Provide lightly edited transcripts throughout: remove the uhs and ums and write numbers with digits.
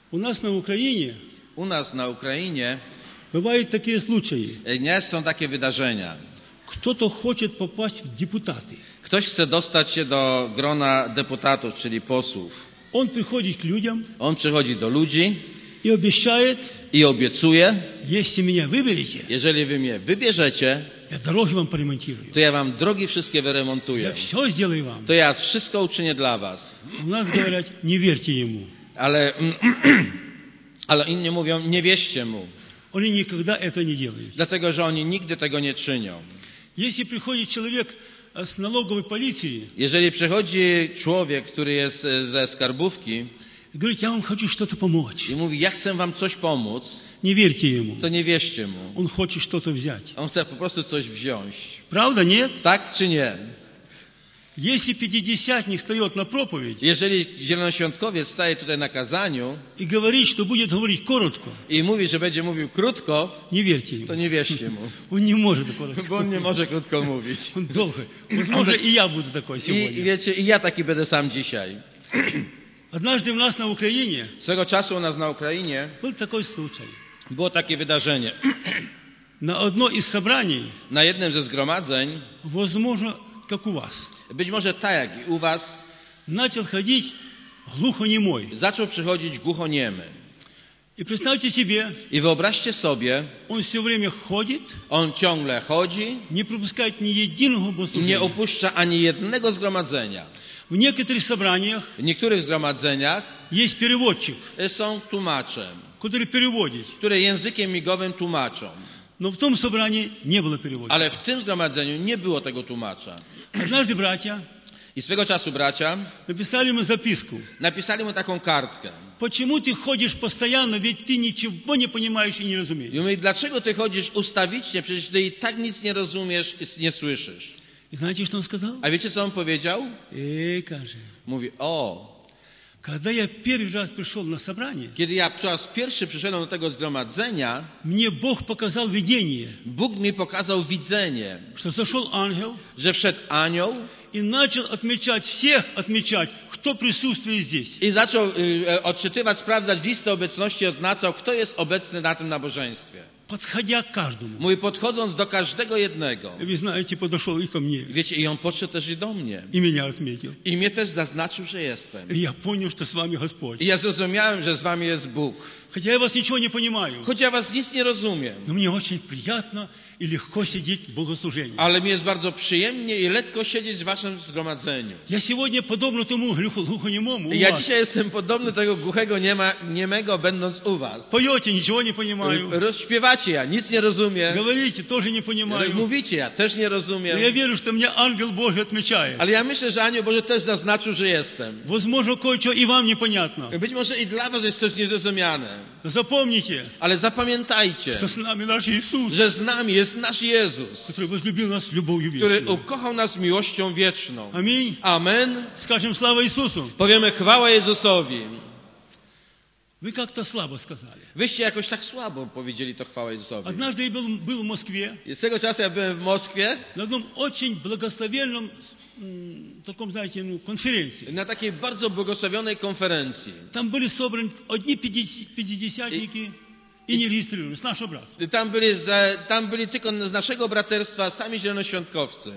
У нас на Украине U nas na Ukrainie бывают такие случаи. nie są takie wydarzenia. Кто-то хочет попасть в депутаты. Ktoś chce dostać się do grona deputatów, czyli posłów. Он приходит к людям On przychodzi do ludzi и обещает, i obiecuje, если меня выберете, jeżeli wy mnie wybierzecie, я дороги вам поремонтирую. to ja wam drogi wszystkie wyremontuję. Я все сделаю вам. To ja wszystko uczynię dla was. У нас говорят, не верьте ему. Ale inni mówią, nie wierzcie mu. Они никогда это не делают. Dlatego, że oni nigdy tego nie czynią. Если приходит человек с налоговой полиции Jeżeli przychodzi człowiek, który jest ze skarbówki и говорит, я вам хочу что-то помочь, i mówi, ja chcę wam coś pomóc, не верьте ему. to nie wierzcie mu. Он хочет что-то взять. On chce po prostu coś wziąć. Правда, нет? Tak czy nie? Если пятидесятник встает на проповедь Jeżeli zielonoświątkowiec staje tutaj na kazaniu и говорит, что будет говорить коротко, i mówi, że będzie mówił krótko, не верьте ему. to nie wierzcie mu. Он не может коротко. Bo on nie może krótko mówić. Он долго. Возможно, и я буду такой I сегодня. wiecie, i ja taki będę sam dzisiaj. Однажды у нас на Украине Swego czasu u nas na Ukrainie был такой случай. było takie wydarzenie. На одно из собраний, Na jednym ze zgromadzeń, возможно, как у вас, być może tak jak i u was, начал ходить глухонемой. zaczął przychodzić głuchoniemy. И представьте себе, I wyobraźcie sobie, он все время ходит, on ciągle chodzi, не пропускает ни единого nie богослужения. opuszcza ani jednego zgromadzenia. В некоторых собраниях W niektórych zgromadzeniach есть переводчик, są tłumaczem, который переводит. które językiem migowym tłumaczą. Но в том собрании не было переводчика. Ale w tym zgromadzeniu nie było tego tłumacza. Однажды братья I swego czasu bracia написали ему записку. napisali mu taką kartkę. Почему ты ходишь постоянно, ведь ты ничего не понимаешь и не разумеешь? I mówi, dlaczego ty chodzisz ustawicznie, przecież ty i tak nic nie rozumiesz i nie słyszysz. И знаете, что он сказал? A wiecie, co on powiedział? Каже, Mówi, когда я первый раз пришел на собрание, kiedy ja po raz pierwszy przyszedłem do tego zgromadzenia, мне Бог показал видение, Bóg mi pokazał widzenie, что зашел ангел że wszedł anioł и начал отмечать, всех отмечать, кто присутствует здесь. i zaczął odczytywać, sprawdzać listę obecności, oznaczał, kto jest obecny na tym nabożeństwie. Подходя к каждому. Mówi, podchodząc do każdego jednego. И вы знаете, подошел и ко мне, Wiecie, i on podszedł też i do mnie. и меня отметил. I mnie też zaznaczył, że jestem. И я понял, что с вами Господь. I ja zrozumiałem, że z wami jest Bóg. Хотя я вас ничего не понимаю, Choć ja was nic nie rozumiem. но мне очень приятно и легко сидеть в богослужении. Ale mi jest bardzo przyjemnie i lekko siedzieć w waszym zgromadzeniu. Я сегодня подобно тому глухонемому у Ja вас. dzisiaj jestem podobny tego głuchego niemego, będąc u was. Поете, ничего не понимаю. Śpiewacie, ja nic nie rozumiem. Говорите, тоже не понимаю. Mówicie, ja też nie rozumiem. Но я верю, что меня ангел Божий отмечает. Ale ja myślę, że Anioł Boży też zaznaczył, że jestem. Возможно, кое-что и вам непонятно. Być może i dla was jest coś niezrozumiane. Но запомните, Ale zapamiętajcie, что с нами наш Иисус, że z nami jest nasz Jezus, который возлюбил нас любовью który вечной. ukochał nas miłością wieczną. Аминь. Amen. Скажем слава Иисусу. Powiemy chwała Jezusowi. Вы как-то слабо сказали. Wyście jakoś tak słabo powiedzieli to chwała Jezusowi. Однажды я был в Москве I z tego czasu ja byłem w Moskwie на одном очень благословенном таком, знаете, конференции. na takiej bardzo błogosławionej konferencji. Там были собраны одни пятидесятники и не регистрировались, с нашего братства. Tam byli tylko z naszego braterstwa sami zielonoświątkowcy.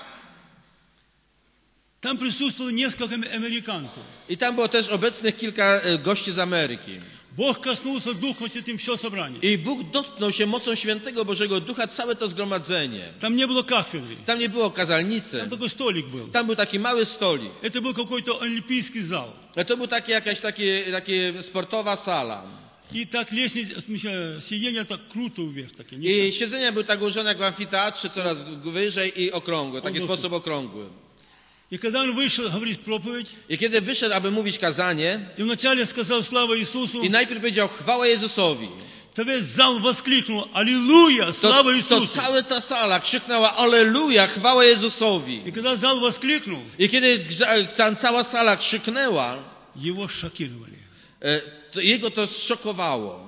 Там присутствовало несколько американцев. I tam było też obecnych kilka gości z Ameryki. Бог коснулся Духом Святым все собрание. I Bóg dotknął się mocą Świętego Bożego Ducha całe to zgromadzenie. Там не было кафедры. Tam nie było kazalnicy. Там такой столик был. Tam był taki mały stolik. Это был какой-то олимпийский зал. To był jakaś takie sportowa sala. И так лестница, сиденья так круто вверх. I siedzenia były tak ułożone jak w amfiteatrze, coraz wyżej i okrągłe, taki sposób okrągły. И когда он вышел говорить проповедь, I kiedy wyszedł, aby mówić kazanie, и вначале сказал слава Иисусу, i najpierw powiedział chwała Jezusowi, то весь зал воскликнул: Аллилуйя, слава to Иисусу! cała ta sala krzyknęła Alleluja, chwała Jezusowi. И когда зал воскликнул, I kiedy ta cała sala krzyknęła, его шокировали. jego to zszokowało.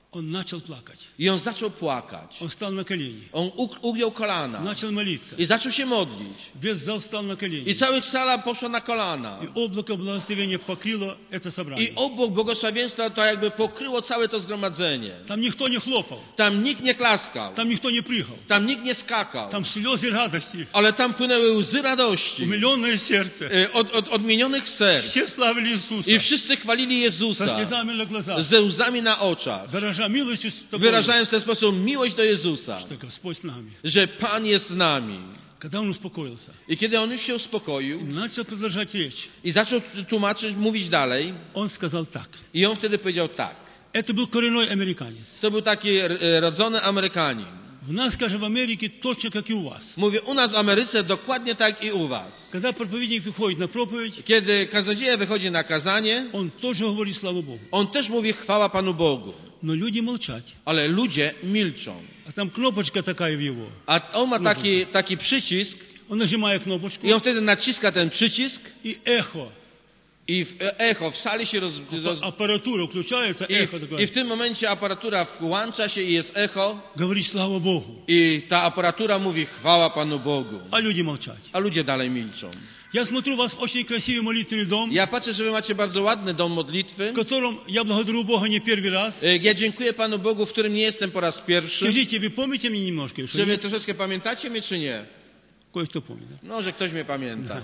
Он начал плакать. I on zaczął płakać. Он встал на колени. On ugiął kolana Начал молиться. i zaczął się modlić. Весь зал встал на I колени. cała sala poszła na kolana. И облако благословения покрыло это I собрание. obok błogosławieństwa to jakby pokryło całe to zgromadzenie. Там никто не хлопал. Tam nikt nie klaskał. Там никто не прыгал. Tam nikt nie skakał. Там слезы радости. Ale tam płynęły łzy radości. Умиленное сердце. Od odmienionych serc. Все славили Иисуса. I wszyscy chwalili Со Jezusa. слезами на глазах. Ze łzami na oczach. Дорожа милостью с тобой. Wyrażając w ten sposób miłość do Jezusa. Что Господь с нами. Że Pan jest z nami. Когда он успокоился. I kiedy on już się uspokoił Начал продолжать речь. i zaczął tłumaczyć, mówić dalej. Он сказал так. I on wtedy powiedział tak. Это был коренной американец. To był taki rodzony Amerykanin. В нас, скажем, в Америке точно как и у вас. Mówię, u nas w Ameryce dokładnie tak i u was. Когда проповедник выходит на проповедь, Kiedy kaznodzieja wychodzi na kazanie, он тоже говорит слава Богу. on też mówi chwała Panu Bogu. Но люди молчат. Ale ludzie milczą. А там кнопочка такая в его. A on ma taki przycisk Он нажимает кнопочку, i on wtedy naciska ten przycisk и эхо. i echo w sali się Аппаратура включается, эхо I такое. w tym momencie aparatura włącza się i jest echo Говорит слава Богу. i ta aparatura mówi chwała Panu Bogu. А люди молчат. A ludzie dalej milczą. Я смотрю, у вас очень красивый молитвенный дом, Ja patrzę, że wy macie bardzo ładny dom modlitwy. в котором я благодарю Бога не первый раз. Ja dziękuję Panu Bogu, w którym nie jestem po raz pierwszy. Скажите, вы помните меня немножко? Czy wy troszeczkę pamiętacie mnie, czy nie? Кое-кто помнит. Да? No, że ktoś mnie pamięta.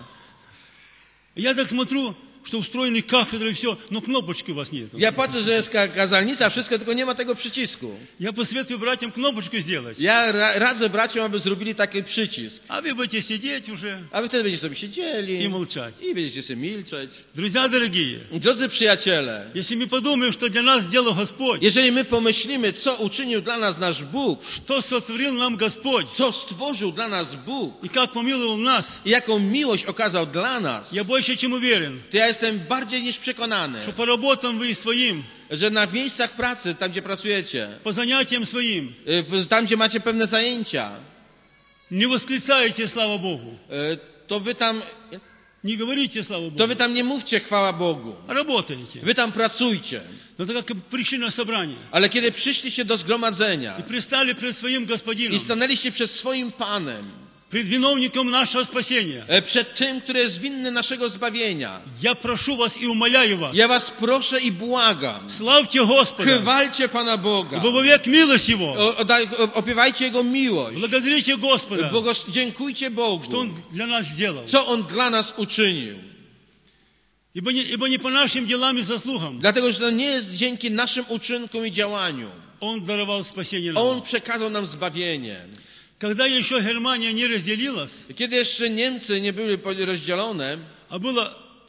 Я так смотрю, что устроены кафедры и все, но кнопочки у вас нет. Ja patrzę, że jest kazalnica, wszystko, tylko nie ma tego przycisku. Я посоветую братьям кнопочку сделать. Ja radzę braciom, aby zrobili taki przycisk. А вы будете сидеть уже A wy wtedy będziecie sobie и siedzieli молчать. i będziecie sobie milczeć. Друзья дорогие, Drodzy przyjaciele, если мы подумаем, что для нас сделал Господь, jeżeli my pomyślimy, co uczynił dla nas nasz Bóg, что сотворил нам Господь, co stworzył dla nas Bóg и как помиловал нас, i jaką miłość okazał dla nas, я больше чем уверен, to ja jestem bardziej niż przekonany, что по работам вы своим, że na miejscach pracy, tam gdzie pracujecie, по занятиям своим, tam gdzie macie pewne zajęcia, не восклицаете слава Богу, to wy tam не говорите слава Богу, nie mówcie chwała Bogu. а работаете. Wy tam pracujcie. Но так как пришли на собрание Ale kiedy przyszliście do zgromadzenia и пристали пред своим Господином, i stanęliście przed swoim Panem, пред виновником нашего спасения, przed tym, który jest winny naszego zbawienia, я прошу вас и умоляю вас, ja was proszę i błagam, славьте Господа, chwalcie Pana Boga, ибо вовек милость Его, opiewajcie Jego miłość, благодарите Господа, dziękujcie Bogu, что Он для нас сделал. co On dla nas uczynił. Ибо не по нашим делам и заслугам Dlatego, że to nie jest dzięki naszym uczynkom i działaniu. Он даровал спасение On нам. przekazał nam zbawienie. Когда еще Германия не разделилась, Kiedy jeszcze Niemcy nie były rozdzielone, а была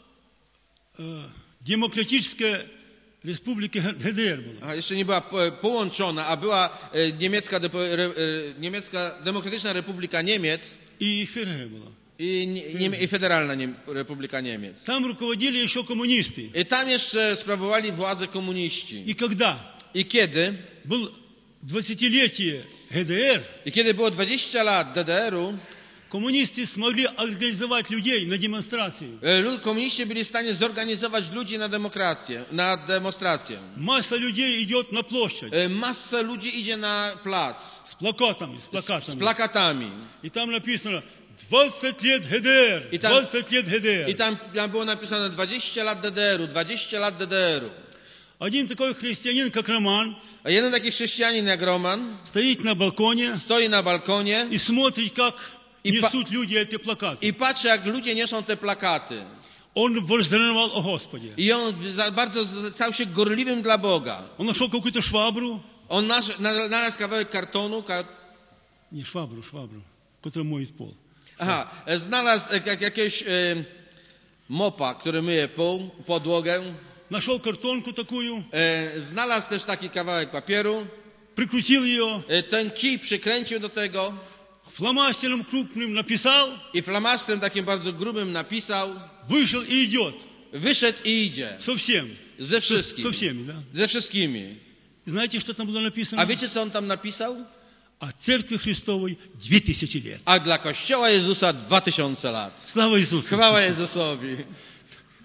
демократическая республика ГДР была. a jeszcze nie była połączona, a była niemiecka Demokratyczna Republika Niemiec И ФРГ была. i Federalna Republika Niemiec. Там ruководили еще коммунисты. I tam jeszcze sprawowali władzę komuniści. И когда I kiedy? был 20-летие ГДР, I kiedy było 20 lat DDR-u, коммунисты смогли организовать людей на демонстрации. komuniści byli w stanie zorganizować ludzi na demonstrację. Масса людей идет на площадь Masa ludzi idzie na plac с плакатами, z plakatami. И там написано 20 лет ГДР, И там- 20 лет ГДР. I tam było napisane 20 lat DDR-u, 20 lat DDR-u. Один такой христианин, как Роман, A jeden taki chrześcijanin jak Roman стоит на балконе stoi na balkonie и смотрит, как И несут люди эти плакаты. i patrzy, jak ludzie niosą te plakaty. Он возревновал о Господе. I on bardzo stał się gorliwym dla Boga. Он нашел какую-то швабру, On znalazł kawałek kartonu, не швабру, которая моет пол. znalazł jakiegoś mopa, który myje podłogę. Нашел картонку такую, Znalazł też taki kawałek papieru. прикрутил ее, Ten kij przykręcił do tego фломастером крупным написал, i flamastrem takim bardzo grubym napisał. вышел и идет. Wyszedł i idzie. Со всем. Ze wszystkimi. Со всеми, да? Ze wszystkimi. И знаете, что там было написано? A wiecie, co on tam napisał? О Церкви Христовой 2000 лет. A dla Kościoła Jezusa 2000 lat. Слава Иисусу! Chwała Jezusowi.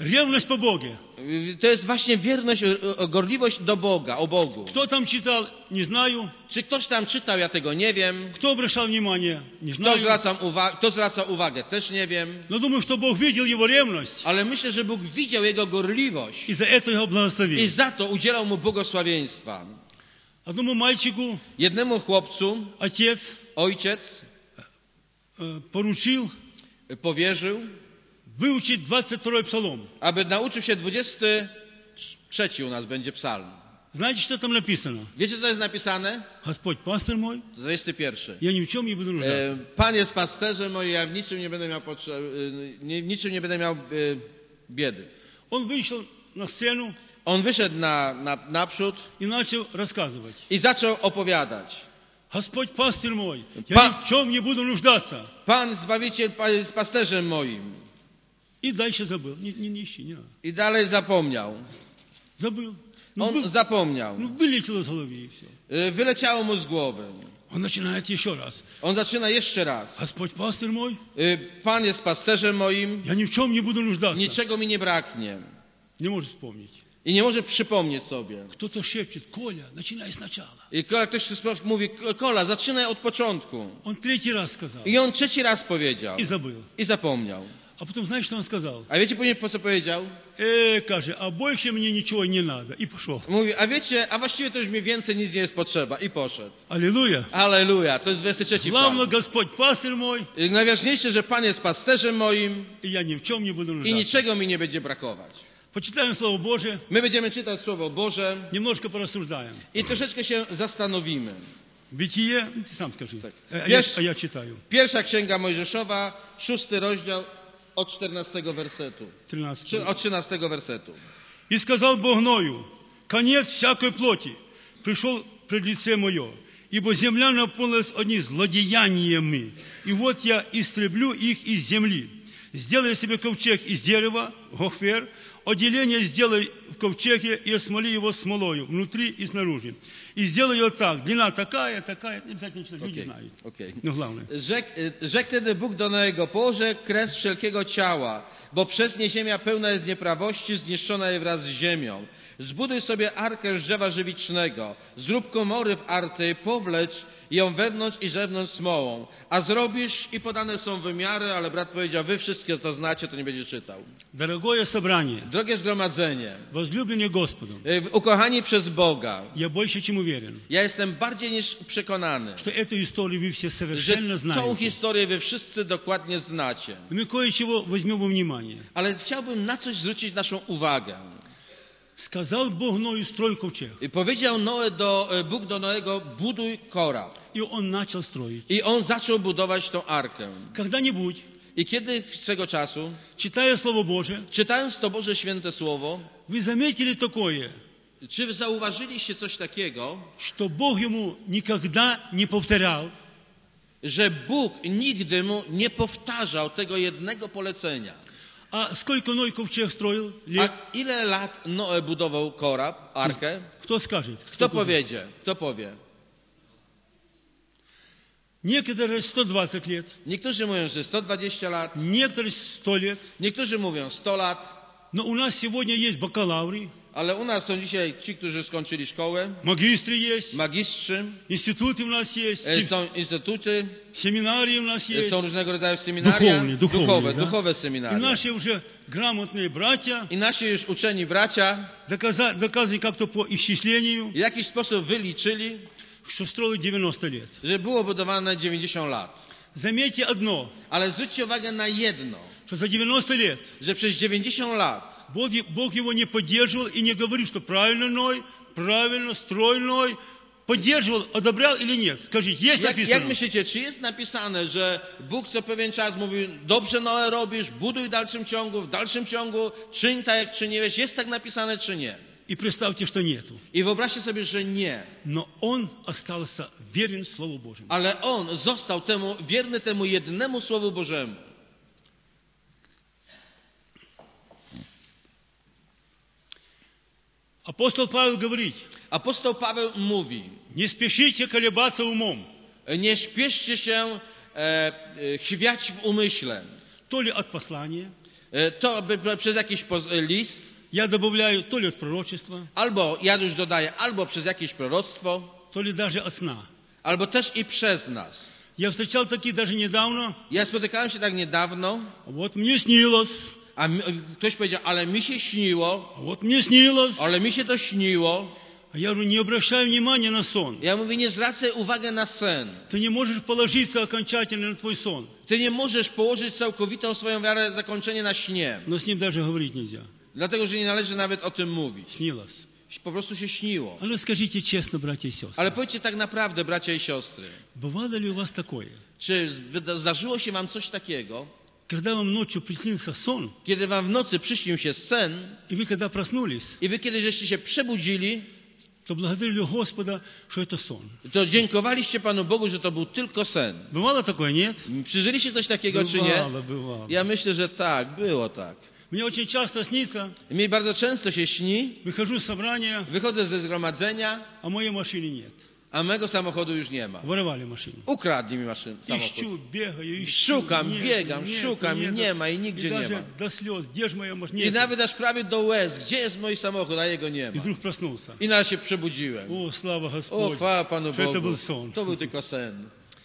Ревность по Боге. To jest właśnie wierność, gorliwość do Boga, o Bogu. Кто там читал, не знаю. Czy ktoś tam czytał, ja tego nie wiem. Кто обращал внимание, не Kto знаю. zwraca uwagę, też nie wiem. Но думаю, что Бог видел его ревность. Ale myślę, że Bóg widział jego gorliwość И за это его i благословил. za to udzielał mu błogosławieństwa. Одному мальчику Jednemu chłopcu отец ojciec поручил powierzył, выучить 22-й псалом. aby nauczył się 23 u nas będzie psalm. Знаете, что там написано? Wiecie, co jest napisane? Господь пастырь мой, 21. я ни в чем не буду нуждаться. Pan jest pasterzem moim, ja w niczym nie będę miał niczym nie będę miał biedy. Он вышел на сцену On wyszedł naprzód и начал рассказывать. i zaczął opowiadać. Господь пастырь мой, я Па- ни в чем не буду нуждаться. Pan Zbawiciel jest pasterzem moim. И дальше забыл. Не ищи, не надо. I dalej zapomniał. Забыл. On zapomniał. Вылетело из головы и все. Wyleciało mu z głowy. Он начинает еще раз. On zaczyna jeszcze raz. Господь пастырь мой, Pan jest pasterzem moim, я ни в чем не буду нуждаться. niczego mi nie braknie. Не может вспомнить. I nie może przypomnieć sobie. Кто-то шепчет: Коля, начинай сначала. I ktoś mówi, Kola, zaczynaj od początku. Он третий раз сказал I on trzeci raz powiedział. и забыл. I zapomniał. А потом знаешь, что он сказал? A wiecie później po co powiedział? Каже, а больше мне ничего не надо. И пошел. Mówi, a właściwie to już mi więcej nic nie jest potrzeba. I poszedł. Аллилуйя. Halleluja. To jest 23 Главное, psalm. Господь пастырь мой, I najważniejsze, że Pan jest pasterzem moim и я ни в чем не буду i нуждаться. niczego mi nie będzie brakować. Почитаем Слово Божие, My będziemy czytać Słowo Boże немножко порассуждаем. i troszeczkę się zastanowimy. Бытие, ты сам скажи. Так. А я читаю. Pierwsza Księga Mojżeszowa, 6 rozdział od 14 wersetu. 13. Czy od 13 wersetu. И сказал Бог Ною: конец всякой плоти пришел пред лице мое, ибо земля наполнилась одни злодеяниями. И вот я истреблю их из земли. Сделай себе ковчег из дерева, гофер, отделение сделай в ковчеге и осмоли его смолою, внутри и снаружи. И сделай его так, длина такая, такая, не обязательно читать, люди знают. Okay. Но главное. Rzekł wtedy Bóg do Noego: położę kres wszelkiego ciała, bo przez nie ziemia pełna jest nieprawości, zniszczona jest wraz z ziemią. Zbuduj sobie arkę z drzewa żywicznego, zrób komory w arce i powlecz ją wewnątrz i zewnątrz smołą. A zrobisz i podane są wymiary, ale brat powiedział: wy wszystkie to znacie, to nie będzie czytał. Дорогое собрание, Drogie zgromadzenie, возлюбленные Господом, ukochani przez Boga, я больше чем уверен, ja jestem bardziej niż przekonany, что эту историю вы все że совершенно tą знаете. historię wy wszyscy dokładnie znacie. Мы кое-чего возьмем во внимание. Ale chciałbym na coś zwrócić naszą uwagę. Сказал Бог Ною: строй ковчег. I powiedział Bóg do Noego: buduj korab. И он начал строить. I on zaczął budować tą arkę. Когда-нибудь, I kiedy swego czasu, читая Слово Божие, czytając to Boże Święte Słowo, вы заметили такое, czy zauważyliście coś takiego, что Бог ему никогда не повторял, że Bóg nigdy mu nie powtarzał tego jednego polecenia? а сколько Ной ковчег строил? A Лет? ile lat Noe budował korab, arkę? Кто скажет? Kto powiedzie? Kto powie? Некоторые 120 лет, Niektórzy mówią, że 120 lat, некоторые 100 лет. niektórzy mówią 100 lat, Но у нас сегодня есть бакалавры, ale u nas są dzisiaj ci, którzy skończyli szkołę, магистры есть, magistrzy, институты у нас есть, są instytuty, семинарии у нас есть, są różnego rodzaju seminaria, Духовные, да? duchowe И seminaria. наши уже грамотные братья I nasi już uczeni bracia доказывали как-то по исчислению, w jakiś sposób wyliczyli, что строили 90 лет. że było budowane 90 lat. Заметьте одно, Ale zwróćcie uwagę na jedno, что за 90 лет że przez 90 lat Бог его не поддерживал и не говорил, что правильно Ной, правильно, строй Ной. Поддерживал, одобрял или нет? Скажите, есть Jak написано? myślicie, czy jest napisane, że Bóg co pewien czas mówił: dobrze Noe robisz, buduj w dalszym ciągu, czyń tak jak czyniłeś? Jest tak napisane, czy nie? И представьте, что нету. I wyobraźcie sobie, że nie. Но он остался верен Слову Божьему. Ale on został wierny temu jednemu Słowu Bożemu. Апостол Павел говорит: Apostoł Paweł mówi: не спешите колебаться умом, nie śpieszcie się chwiać w umyśle. то ли от послания, to przez jakiś list, я добавляю то ли от пророчества, albo ja już dodaję, albo przez jakieś proroctwo, то ли даже от сна. albo też i przez nas. Я встречал такие даже недавно. Ja spotykałem się tak niedawno, Вот мне снилось, a ktoś powiedział, ale mi się śniło, вот мне снилось. ale mi się to śniło. А я говорю, не обращай внимания на сон. Ja mówię, nie zwracaj uwagi na sen. Ты не можешь положиться окончательно на твой сон. Ty nie możesz położyć całkowitą swoją wiarę zakończenie na śnie. Но с ним даже говорить нельзя. Dlatego, że nie należy nawet o tym mówić. Снилось. Po prostu się śniło. А ну скажите честно, братья и сестры. Ale powiedzcie tak naprawdę, bracia i siostry, Бывало ли у вас такое? czy zdarzyło się wam coś takiego, Когда вам ночью приснился сон, kiedy wam w nocy przyśnił się sen и вы когда prоснулись, i wy kiedy żeście się przebudzili, то благодарили Господа, что это сон. to dziękowaliście Panu Bogu, że to był tylko sen. Бывало такое, нет? Przeżyliście coś takiego, czy nie? Бывало. Ja myślę, że tak, było tak. Мне очень часто снится, Mi bardzo często się śni, выхожу с собрания, wychodzę ze zgromadzenia, а моей машины нет. a mego samochodu już nie ma. Воровали машину. Ukradli mi samochód. Ищу, бегаю, ищу. Szukam, Нет, biegam, нет, szukam i нет. nie ma i И nigdzie nie ma. даже до слез, где же моя машина? I nawet aż prawie do łez, gdzie jest mój samochód, a jego nie И ma. вдруг проснулся. I nagle się przebudziłem. О, слава O, Господь. chwała Panu Że to Bogu. był sen. To był tylko sen.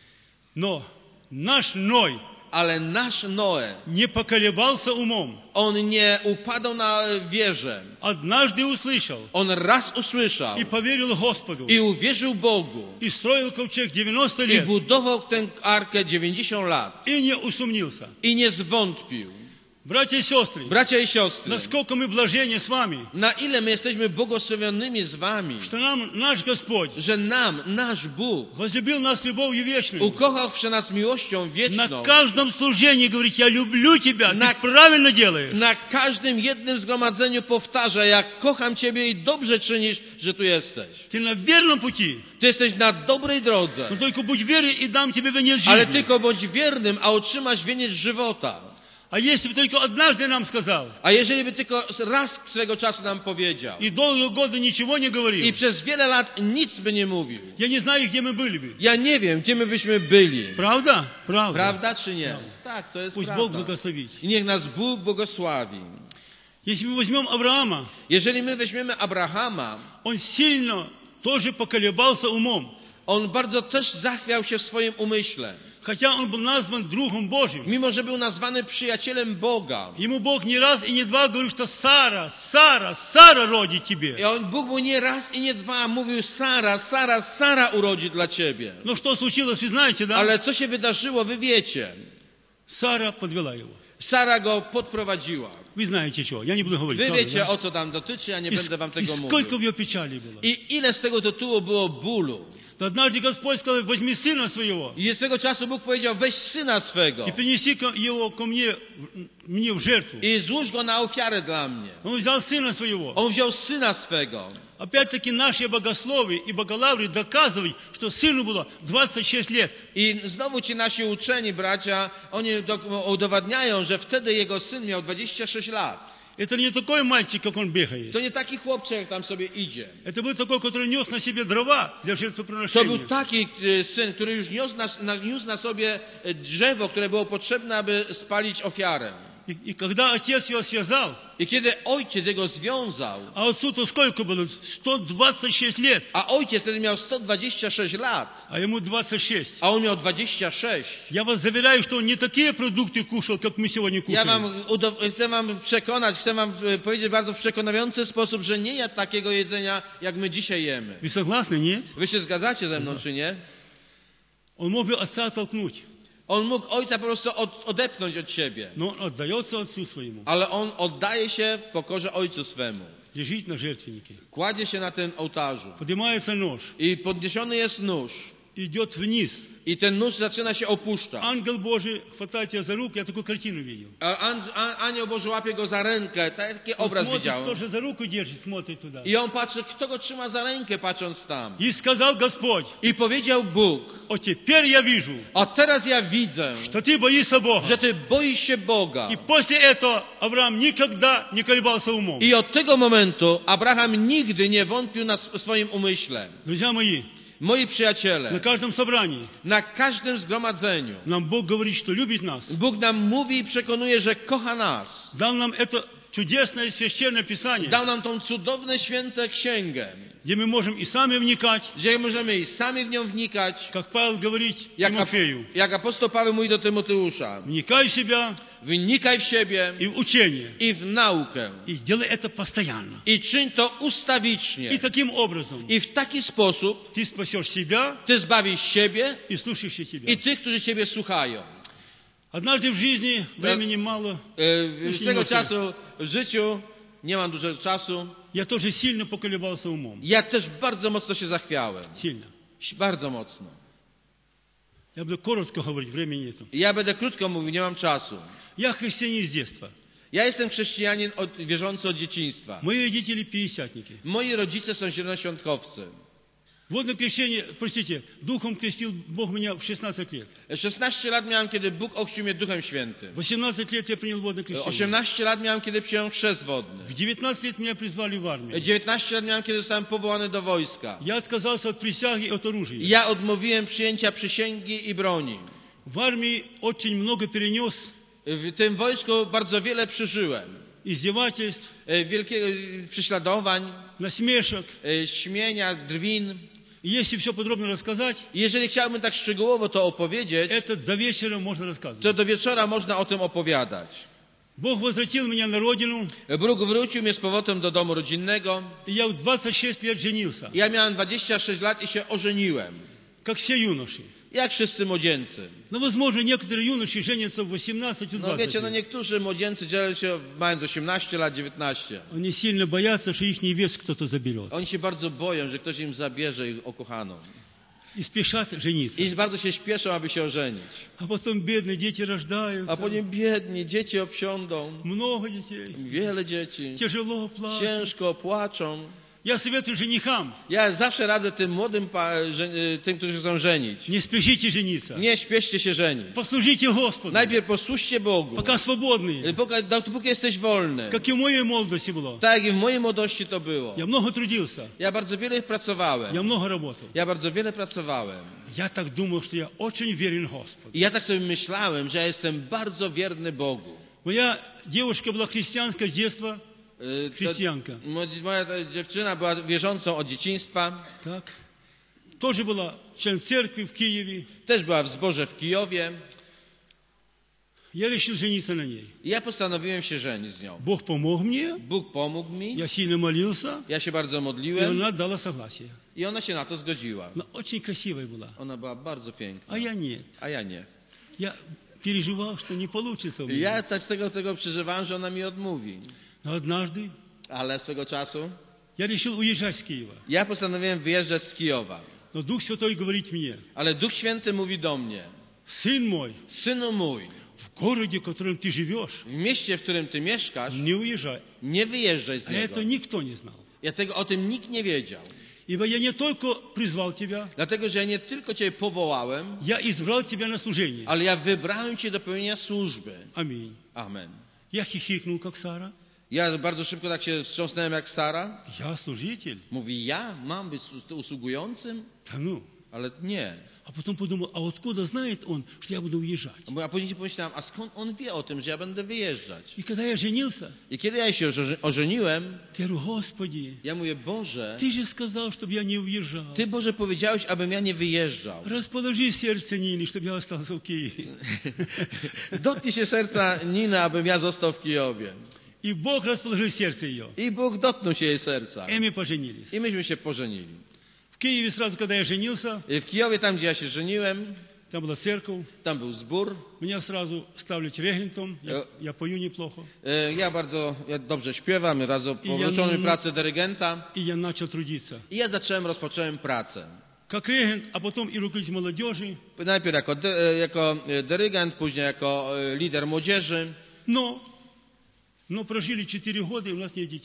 Но наш Ной Ale nasz Noe, не поколебался умом. on nie upadał na wierze. Однажды услышал On raz usłyszał и поверил Господу. i uwierzył Bogu И строил ковчег 90 i лет. budował tę arkę 90 lat И не усомнился. i nie zwątpił. Братья и сестры, Bracia i siostry, насколько мы блаженны с вами, na ile my jesteśmy błogosławionymi z wami, что нам наш Господь że nam, nasz Bóg, возлюбил нас любовью вечной. ukochał w nas miłością На wieczną. каждом служении говорит, я люблю тебя, На- ты правильно делаешь. Na każdym jednym zgromadzeniu powtarza, jak kocham Ciebie i dobrze czynisz, że tu jesteś. Ты на верном пути, Ty jesteś na dobrej drodze, но только будь верен и дам тебе венец ale жизни. tylko bądź wiernym, a otrzymasz wieniec żywota. А если бы только однажды нам сказал, A jeżeli by tylko raz swego czasu nam powiedział и долгие годы ничего не i говорил, przez wiele lat nic by nie mówił, я не знаю, где мы были бы. ja nie wiem, gdzie my byśmy byli. Правда? Правда. Prawda czy nie? Tak, to jest Пусть Бог prawda. благословит. I niech nas Bóg błogosławi. Если мы возьмем Авраама, Jeżeli my weźmiemy Abrahama, он сильно тоже поколебался умом. on bardzo też zachwiał się w swoim umyśle. Хотя он был назван другом Божьим. Mimo że był nazwany przyjacielem Boga. Ему Бог не раз и не два говорил, что Сара родит тебе. I Bóg mu nie raz i nie dwa mówił, Sara urodzi dla ciebie. Но что случилось, вы знаете, да? Ale co się wydarzyło, wy wiecie. Сара подвела его. Sara go podprowadziła. Вы знаете что, я не буду говорить. Wy правда, wiecie, да? o co tam dotyczy, ja nie И, będę wam и tego сколько mówił. в ее печали было. I ile z tego tytułu było bólu. То однажды Господь сказал, возьми сына своего I swego czasu Bóg powiedział, weź syna swego и принеси его ко мне в жертву. i złóż go na ofiarę dla mnie. Он взял сына своего. On wziął syna swego. Опять-таки наши богословы и богословы доказывают, что сыну было 26 лет. I znowu ci nasi uczeni bracia, oni udowadniają, że wtedy jego syn miał 26 lat. Это не такой мальчик, как он бегает. To nie taki chłopczyk, jak tam sobie idzie. Это был такой, который нес на себе дрова для To był жертвоприношения. taki syn, który już niósł na sobie drzewo, które było potrzebne, aby spalić ofiarę. И когда отец его связал, I kiedy ojciec jego związał, а отцу-то сколько было? 126 лет, a ojciec wtedy miał 126 lat, а ему 26. a on miał 26. Я вас заверяю, что он не такие продукты кушал, как мы сегодня Ja кушаем. chcę wam powiedzieć bardzo w przekonujący sposób, że nie jadł takiego jedzenia, jak my dzisiaj jemy. Вы согласны, нет? Wy się zgadzacie ze mną, czy nie? Он мог бы отца оттолкнуть, On mógł ojca po prostu odepchnąć od siebie. но он отдается отцу своему, Ale on oddaje się w pokorze ojcu swemu. лежит на жертвеннике. Kładzie się na tym ołtarzu. Поднимается нож, I podniesiony jest nóż. идет вниз. I ten nóż zaczyna się opuszczać. Ангел Божий хватает тебя за руку, я такую картину видел. A anioł Boży łapie go za rękę. Taki Он obraz смотрит, widziałem. кто же за руку держит, смотрит туда. I on patrzy, kto go trzyma za rękę, patrząc tam. И сказал Господь, I powiedział Bóg, о, теперь я вижу, a teraz ja widzę, что ты боишься Бога. że ty boisz się Boga. И после этого Авраам никогда не колебался умом. I od tego momentu Abraham nigdy nie wątpił w swoim umyśle. Друзья мои, Moi на przyjaciele, каждом собрании na każdym zgromadzeniu нам Бог говорит, что любит нас. Bóg nam mówi i przekonuje, że kocha nas. Дал нам это чудесное священное Писание, Dał nam tą cudowną, świętą księgę, где мы можем и сами вникать, gdzie możemy i sami w nią wnikać, как Павел говорит Тимофею. jak apostoł Paweł mówi do Tymoteusza. Вникай в себя Wnikaj w siebie и в учение. i w naukę. И делай это постоянно. I czyń to ustawicznie. И таким образом I w taki sposób ты спасешь себя ty zbawisz siebie и слушающих тебя. i tych, którzy ciebie słuchają. Однажды в жизни, времени мало, Z tego czasu w życiu nie mam dużo czasu. я тоже сильно поколебался умом. Ja też bardzo mocno się zachwiałem. Сильно. Bardzo mocno. Я буду коротко говорить, времени нету. I ja będę krótko mówił, nie mam czasu. Я христианин с детства. Ja jestem chrześcijanin wierzący od dzieciństwa. Мои родители пятидесятники. Moi rodzice są zielonoświątkowcy. Водное крещение, простите, духом крестил Бог меня в 16 лет. 16 lat miałem, kiedy Bóg ochrzcił mnie Duchem Świętym. 18 лет я принял водное крещение. 18 lat miałem, kiedy przyjąłem chrzest wodny. В 19 лет меня призвали в армию. 19 lat miałem, kiedy zostałem powołany do wojska. Я отказался от присяги и от оружия. Ja odmówiłem przyjęcia przysięgi i broni. В армии очень много перенес W tym wojsku bardzo wiele przeżyłem. издевательств, Wielkiego prześladowań, насмешек. śmienia, drwin. И если все подробно рассказать, I jeżeli chciałbym tak szczegółowo to opowiedzieć, это до вечера можно рассказывать. to do wieczora można o tym opowiadać. Бог возвратил меня на родину, Bóg wrócił mnie z powrotem do domu rodzinnego. и я в 26 лет женился, Ja miałem 26 lat i się ożeniłem. как все юноши. Jak wszyscy młodzieńcy. Но, возможно, некоторые юноши женятся в 18 и No 20 wiecie, лет. niektórzy młodzieńcy dzielą się mając 18 lat, 19. Они сильно боятся, что их невест кто-то заберет. Oni się bardzo boją, że ktoś im zabierze ich ukochaną. И спешат жениться. I bardzo się śpieszą, aby się ożenić. А потом бедные дети рождаются. A potem biedni, dzieci obsiądą. Много детей. Wiele dzieci. Тяжело плачут. Ciężko płaczą. Я советую женихам, Ja zawsze radzę tym młodym, tym, którzy chcą żenić. не спешите жениться. Nie śpieszcie się żenić. Послужите Господу, Najpierw posłuszcie Bogu. пока свободные. Dopóki jesteś wolny. Как и в моей молодости было. Tak jak i w mojej młodości to było. Я много трудился, Ja bardzo wiele pracowałem. я много работал. Ja bardzo wiele pracowałem. Я так думал, что я очень верен Господу. I ja tak sobie myślałem, że ja jestem bardzo wierny Bogu. Моя девушка была христианская с детства, To- христианка. Moja ta dziewczyna była wierzącą od dzieciństwa. Так. Тоже была член церкви в Киеве. Też była w zborze w Kijowie. Я решил жениться на ней. I ja postanowiłem się żenić z nią. Бог помог мне, Bóg pomógł mi. я сильно молился, Ja się bardzo и modliłem. она дала согласие. I ona się na to zgodziła. Она очень красивая была, Ona była bardzo piękna. а я нет. A ja nie. Я переживал, что не получится у меня. Ja tak z tego przeżywałem, że ona mi odmówi. Но однажды Ale swego czasu я решил уезжать с Киева. ja postanowiłem wyjeżdżać z Kijowa. Но Дух Святой говорит мне: Ale Duch Święty mówi do mnie: сын мой, synu mój, в городе, в котором ты живешь, w mieście, w którym ty mieszkasz, не уезжай. nie wyjeżdżaj z А niego. это никто не знал. O tym nikt nie wiedział. Ибо я не только призвал тебя, Dlatego, że ja nie tylko cię powołałem, я избрал тебя на служение. ale ja wybrałem cię do pełnienia służby. Аминь. Amen. Я хихикнул, как Сара. Ja bardzo szybko tak się wstrząsnąłem jak Sara. Я служитель. Mówi, ja mam być usługującym? Да ну. Ale nie. А потом подумал, а откуда знает он, что я буду уезжать? A później pomyślałem, a skąd on wie o tym, że ja będę wyjeżdżać? И когда я женился, I kiedy ja się ożeniłem, я говорю: Господи, ja mówię, Boże, Ты же сказал, чтобы я не уезжал. Ty, Boże, powiedziałeś, abym ja nie wyjeżdżał. Расположи сердце Нины, чтобы я остался в Киеве. Dotknij się serca Niny, abym ja został w Kijowie. И Бог расположил сердце ее. I Bóg dotknął się jej serca. И мы поженились. I myśmy się pożenili. В Киеве сразу, когда я женился, I w Kijowie, tam gdzie ja się żeniłem, там была церковь. tam był zbór. Меня сразу ставили регентом. Я пою неплохо. Ja dobrze śpiewam, raz poruszono mi pracę dyrygenta. И я начал трудиться. I ja rozpocząłem pracę. Как регент, а потом и руководитель молодежи. Najpierw jako dyrygent, później jako lider młodzieży. Но прожили 4 года, и у нас нет детей.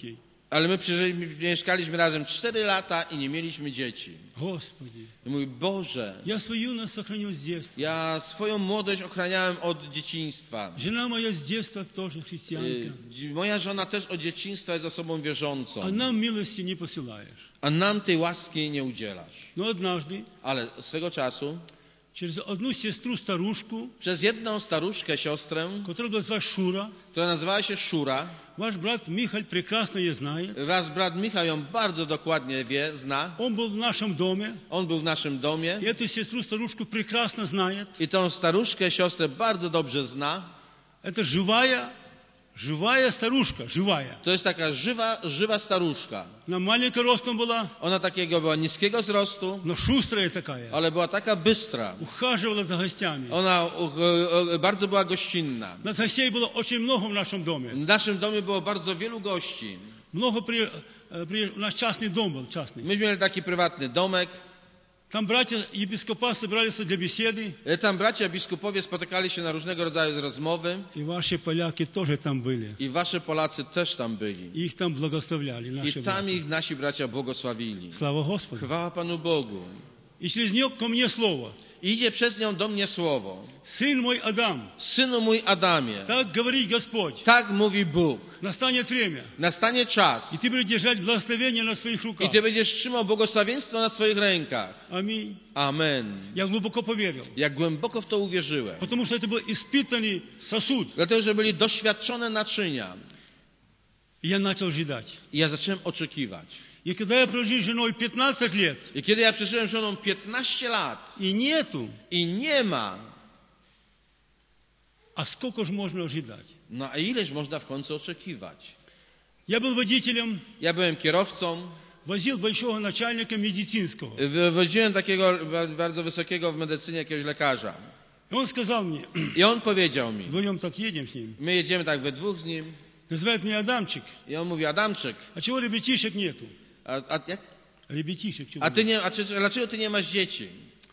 Ale my mieszkaliśmy razem 4 lata i nie mieliśmy dzieci. Господи, I mówi, Boże, я свою юность сохранил с детства. ja swoją młodość ochraniałem od dzieciństwa. Жена моя с детства тоже христианка. Moja żona też od dzieciństwa jest osobą wierzącą. А нам милости не посылаешь. A nam tej łaski nie udzielasz. Но однажды Ale swego czasu через одну сестру-старушку, przez jedną staruszkę, siostrę, которую называют Шура, która nazywała się Szura, ваш брат Михаил прекрасно ее знает. wasz brat Michał ją bardzo dokładnie zna. Он был в нашем доме. On był w naszym domie И эту сестру-старушку прекрасно знает. i tą staruszkę, siostrę bardzo dobrze zna. Это живая старушка, живая. To jest taka żywa staruszka. Она маленькая ростом была, Ona takiego była niskiego wzrostu, но шустрая такая. ale była taka bystra. Ухаживала за гостями. Ona bardzo była gościnna. Нас гостей было очень много в нашем доме. W naszym domie było bardzo wielu gości. У нас частный дом был, частный. Myśmy mieli taki prywatny domek. Там братья епископа собирались для беседы. Tam bracia biskupowie spotykali się na różnego rodzaju rozmowy. И ваши поляки тоже там были. I wasze Polacy też tam byli. И их там благословляли, наши I tam братья. ich nasi bracia błogosławili. Слава Господу. Chwała Panu Bogu. И через нее ко мне слово. Idzie przez nią do mnie słowo. Сын мой Адам, Synu mój Adamie, так говорит Господь, tak mówi Bóg. настанет время, Nastanie czas и ты будешь держать благословение на своих i руках. ty będziesz trzymał błogosławieństwo na swoich rękach. Аминь. Amen. Я глубоко поверил, Jak głęboko w to uwierzyłem. потому что это был испытанный сосуд. Dlatego, że byli doświadczone naczynia. И я начал ждать. I ja zacząłem oczekiwać. И когда я прожил с женой 15 лет, I kiedy ja przeżyłem z żoną 15 lat и нету, i nie ma, а сколько же можно ожидать? no a ileż można w końcu oczekiwać? Я был водителем, Ja byłem kierowcą, возил большого начальника медицинского. woziłem takiego bardzo wysokiego w medycynie jakiegoś lekarza. И он сказал мне, I on powiedział mi, вдвоем так едем с ним, my jedziemy tak we dwóch z nim, называет меня Адамчик, i on mówi, Adamczyk, а чего ребятишек нету? jak? Ребятишек чего? Dlaczego ty nie masz dzieci?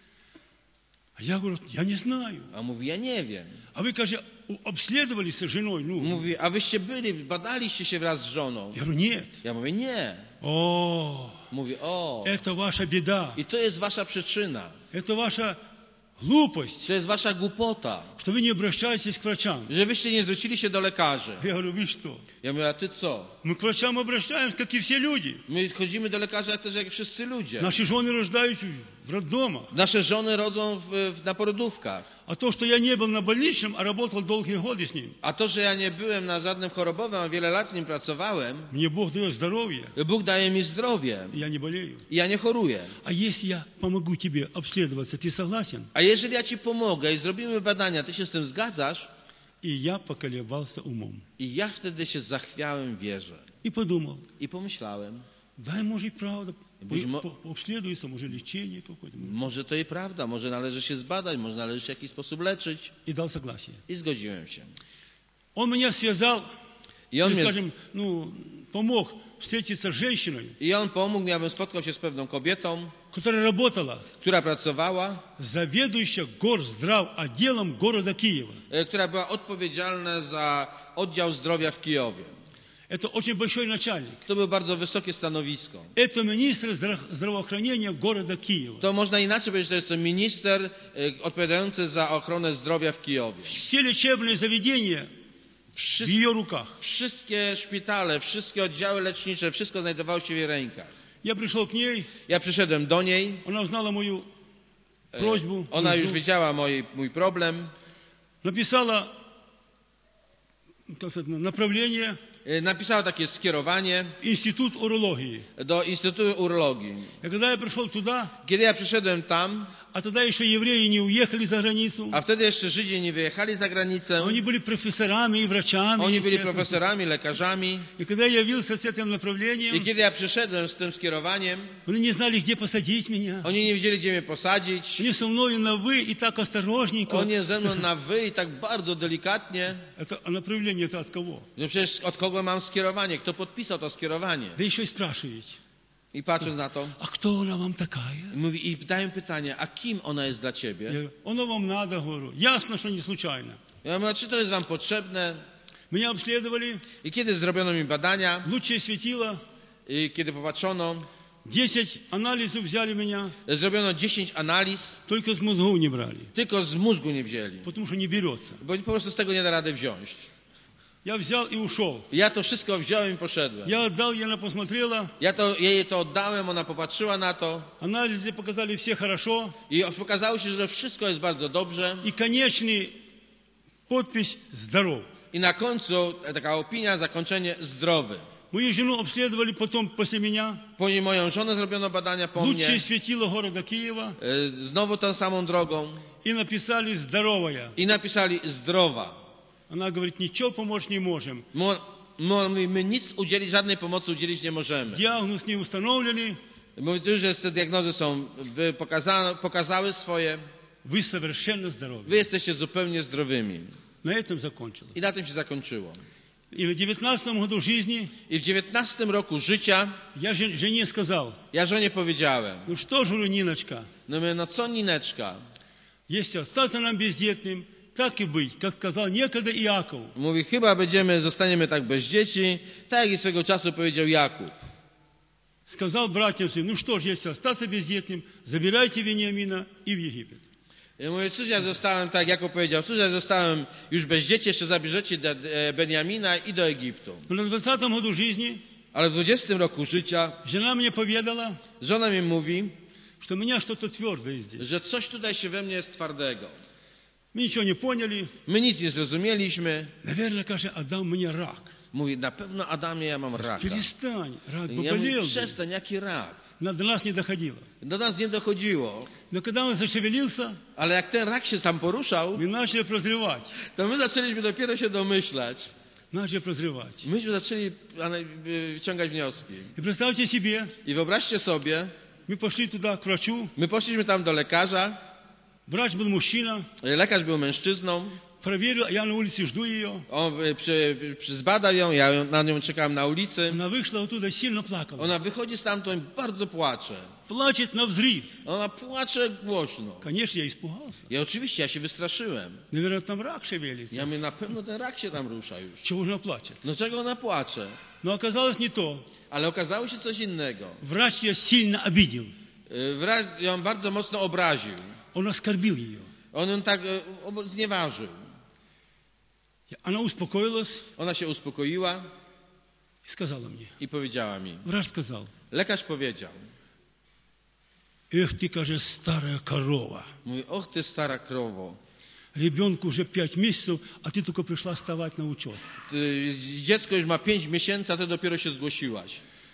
А я говорю, я не знаю. A on mówi, ja nie wiem. А вы, кажется, обследовались с женой? Ну, Mówi, a wyście badaliście się wraz z żoną? я говорю, нет. Ja mówię, nie. О, Mówi, o, это ваша беда. i to jest wasza przyczyna. Это ваша глупость, To jest wasza głupota, что вы не обращаетесь к врачам. że wyście nie zwrócili się do lekarzy. Я говорю, вы что? Ja mówię, a ty co? Мы к врачам обращаемся, как и все люди. My chodzimy do lekarza też jak wszyscy ludzie. Наши жены рождаются в роддомах. Nasze żony rodzą na porodówkach. А то, что я не был на больничном, а работал долгие годы с ним, A to, że ja nie byłem na żadnym chorobowym, a wiele lat z nim pracowałem, мне Бог дает здоровье, Bóg daje mi zdrowie и я не болею. i ja nie choruję. А если я помогу тебе обследоваться, ты согласен? A jeżeli ja ci pomogę i zrobimy badania, ty się z tym zgadzasz? И я поколебался умом. I ja wtedy się zachwiałem wierze. И подумал, I pomyślałem, дай, может, и правда, Быть мо- обследуется, может, лечение какое-то. może to i prawda, może należy się zbadać, może należy się w jakiś sposób leczyć. И дал согласие. I zgodziłem się. Он меня связал, I on, или, mnie, скажем, помог встретиться с женщиной, I on pomógł mi, abym spotkał się z pewną kobietą, которая работала która pracowała, заведующая горздрав отделом города Киева. która była odpowiedzialna za oddział zdrowia w Kijowie. Это очень большой начальник. To było bardzo wysokie stanowisko. Это министр здравоохранения города Киева. To można inaczej powiedzieć, że to jest to minister odpowiadający za ochronę zdrowia w Kijowie. Все лечебные заведения в ее руках. Wszystkie szpitale, wszystkie oddziały lecznicze, wszystko znajdowało się w jej rękach. Я пришел к ней, Ja przyszedłem do niej, она узнала мою просьбу, ona już нужду, wiedziała mój problem, написала, как сказать, направление napisała takie skierowanie в Институт урологии. do Instytutu Urologii. И когда я пришел туда, Kiedy ja przyszedłem tam, а тогда еще евреи не уехали за границу, a wtedy jeszcze Żydzi nie wyjechali za granicę, они были профессорами и врачами. oni byli естественно. profesorami, lekarzami. И когда я явился с этим I направлением, kiedy ja przyszedłem z tym skierowaniem, они не знали, где посадить меня. oni nie wiedzieli, gdzie mnie posadzić. Они со мною на «вы» и так осторожненько. Oni ze mną na wy i tak bardzo delikatnie. А направление это от кого? No przecież od kogo mam skierowanie? Kto podpisał to skierowanie? Да еще и spрашиваете. I patrząc na to, А кто она вам такая? mówi, i pytają pytanie, a kim ona jest dla Я ciebie? говорю, оно вам надо, говорю. Ясно, что не случайно. Ja mówię, czy to jest wam potrzebne? Меня обследовали, I kiedy zrobiono mi badania, лучшее светило, i kiedy popatrzono, 10 анализов взяли меня, zrobiono 10 analiz, только с мозгов не брали, tylko z mózgu nie wzięli, потому что не берется. bo po prostu z tego nie da rady wziąć. Я взял и ушел. Ja to wszystko wziąłem i poszedłem. Я отдал, и она посмотрела, Jej to oddałem, ona popatrzyła na to анализы показали все хорошо, i pokazało się, że wszystko jest bardzo dobrze и конечный подпись «Здоров». i na końcu taka opinia, zakończenie zdrowy. Мою жену обследовали потом после меня. Po moją żonę zrobiono badania po mnie, Лучшее светило города Киева. znowu tą samą drogą И написали «Здоровая». i napisali zdrowa. Она говорит, ничего помочь не можем. My nic udzielić, żadnej pomocy udzielić nie możemy. Диагноз не установлены. Mówi, że te diagnozy są pokazały swoje. Вы совершенно здоровы. Wy jesteście zupełnie zdrowymi. На этом закончилось. I na tym się zakończyło. И в 19 году жизни I w 19 roku życia я жене сказал, ja żonie powiedziałem, ну что же, Ниночка, no co Nineczka? если остаться нам бездетным, так и быть, как сказал некогда Иаков. Mówi, chyba zostaniemy tak bez dzieci, tak jak i swego czasu powiedział Jakub. Сказал братьям своим, ну что же, если остаться бездетным, забирайте Вениамина и в Египет. I mówię, cóż ja zostałem, tak Jakub powiedział, cóż ja zostałem już bez dzieci, jeszcze zabierzecie Beniamina i do Egiptu. Но на 20 году жизни Ale w 20 roku życia жена мне поведала, żona mi mówi, что у меня что-то твердое здесь. że coś tutaj się we mnie jest twardego. Мы ничего не поняли. My nic nie zrozumieliśmy. Наверное, кажется, Адам мне рак. Mówi, na pewno Adamie, ja mam raka. Перестань, рак бы Ja mówię, болел. przestań, jaki rak? До нас не доходило. Do nas nie dochodziło. Но когда он zaszевелился, Ale jak ten rak się tam poruszał, мы начали прозревать. to my zaczęliśmy dopiero się domyślać. Начали прозревать. Myśmy zaczęli wyciągać wnioski. И представьте себе, I wyobraźcie sobie, мы пошли туда к врачу. my poszliśmy tam do lekarza. Врач был мужчина. Lekarz był mężczyzną. Проверил, я на улице жду ее. On zbadał ją, ja na nią czekałem na ulicy. Она вышла оттуда, сильно плакала. Ona wychodzi stamtąd i bardzo płacze. Плачет навзрыд. Ona płacze głośno. Конечно, я испугался. I oczywiście ja się wystraszyłem. Наверное, там рак шевелится. Ja mówię, na pewno ten rak się tam rusza już. Чего она плачет? No czego ona płacze? Но оказалось не то. Ale okazało się coś innego. Врач ее сильно обидел. Wraz ją bardzo mocno obraził. Он оскорбил ее. On ją tak znieważył. Она успокоилась Ona się uspokoiła и сказала мне. i powiedziała mi. Врач сказал, Lekarz powiedział. эх ты, кажется, старая корова. Mówi, och ty stara krowo. Ребенку уже 5 месяцев, а ты только пришла вставать на учет. Dziecko już ma 5 miesięcy, a ty dopiero się zgłosiłaś.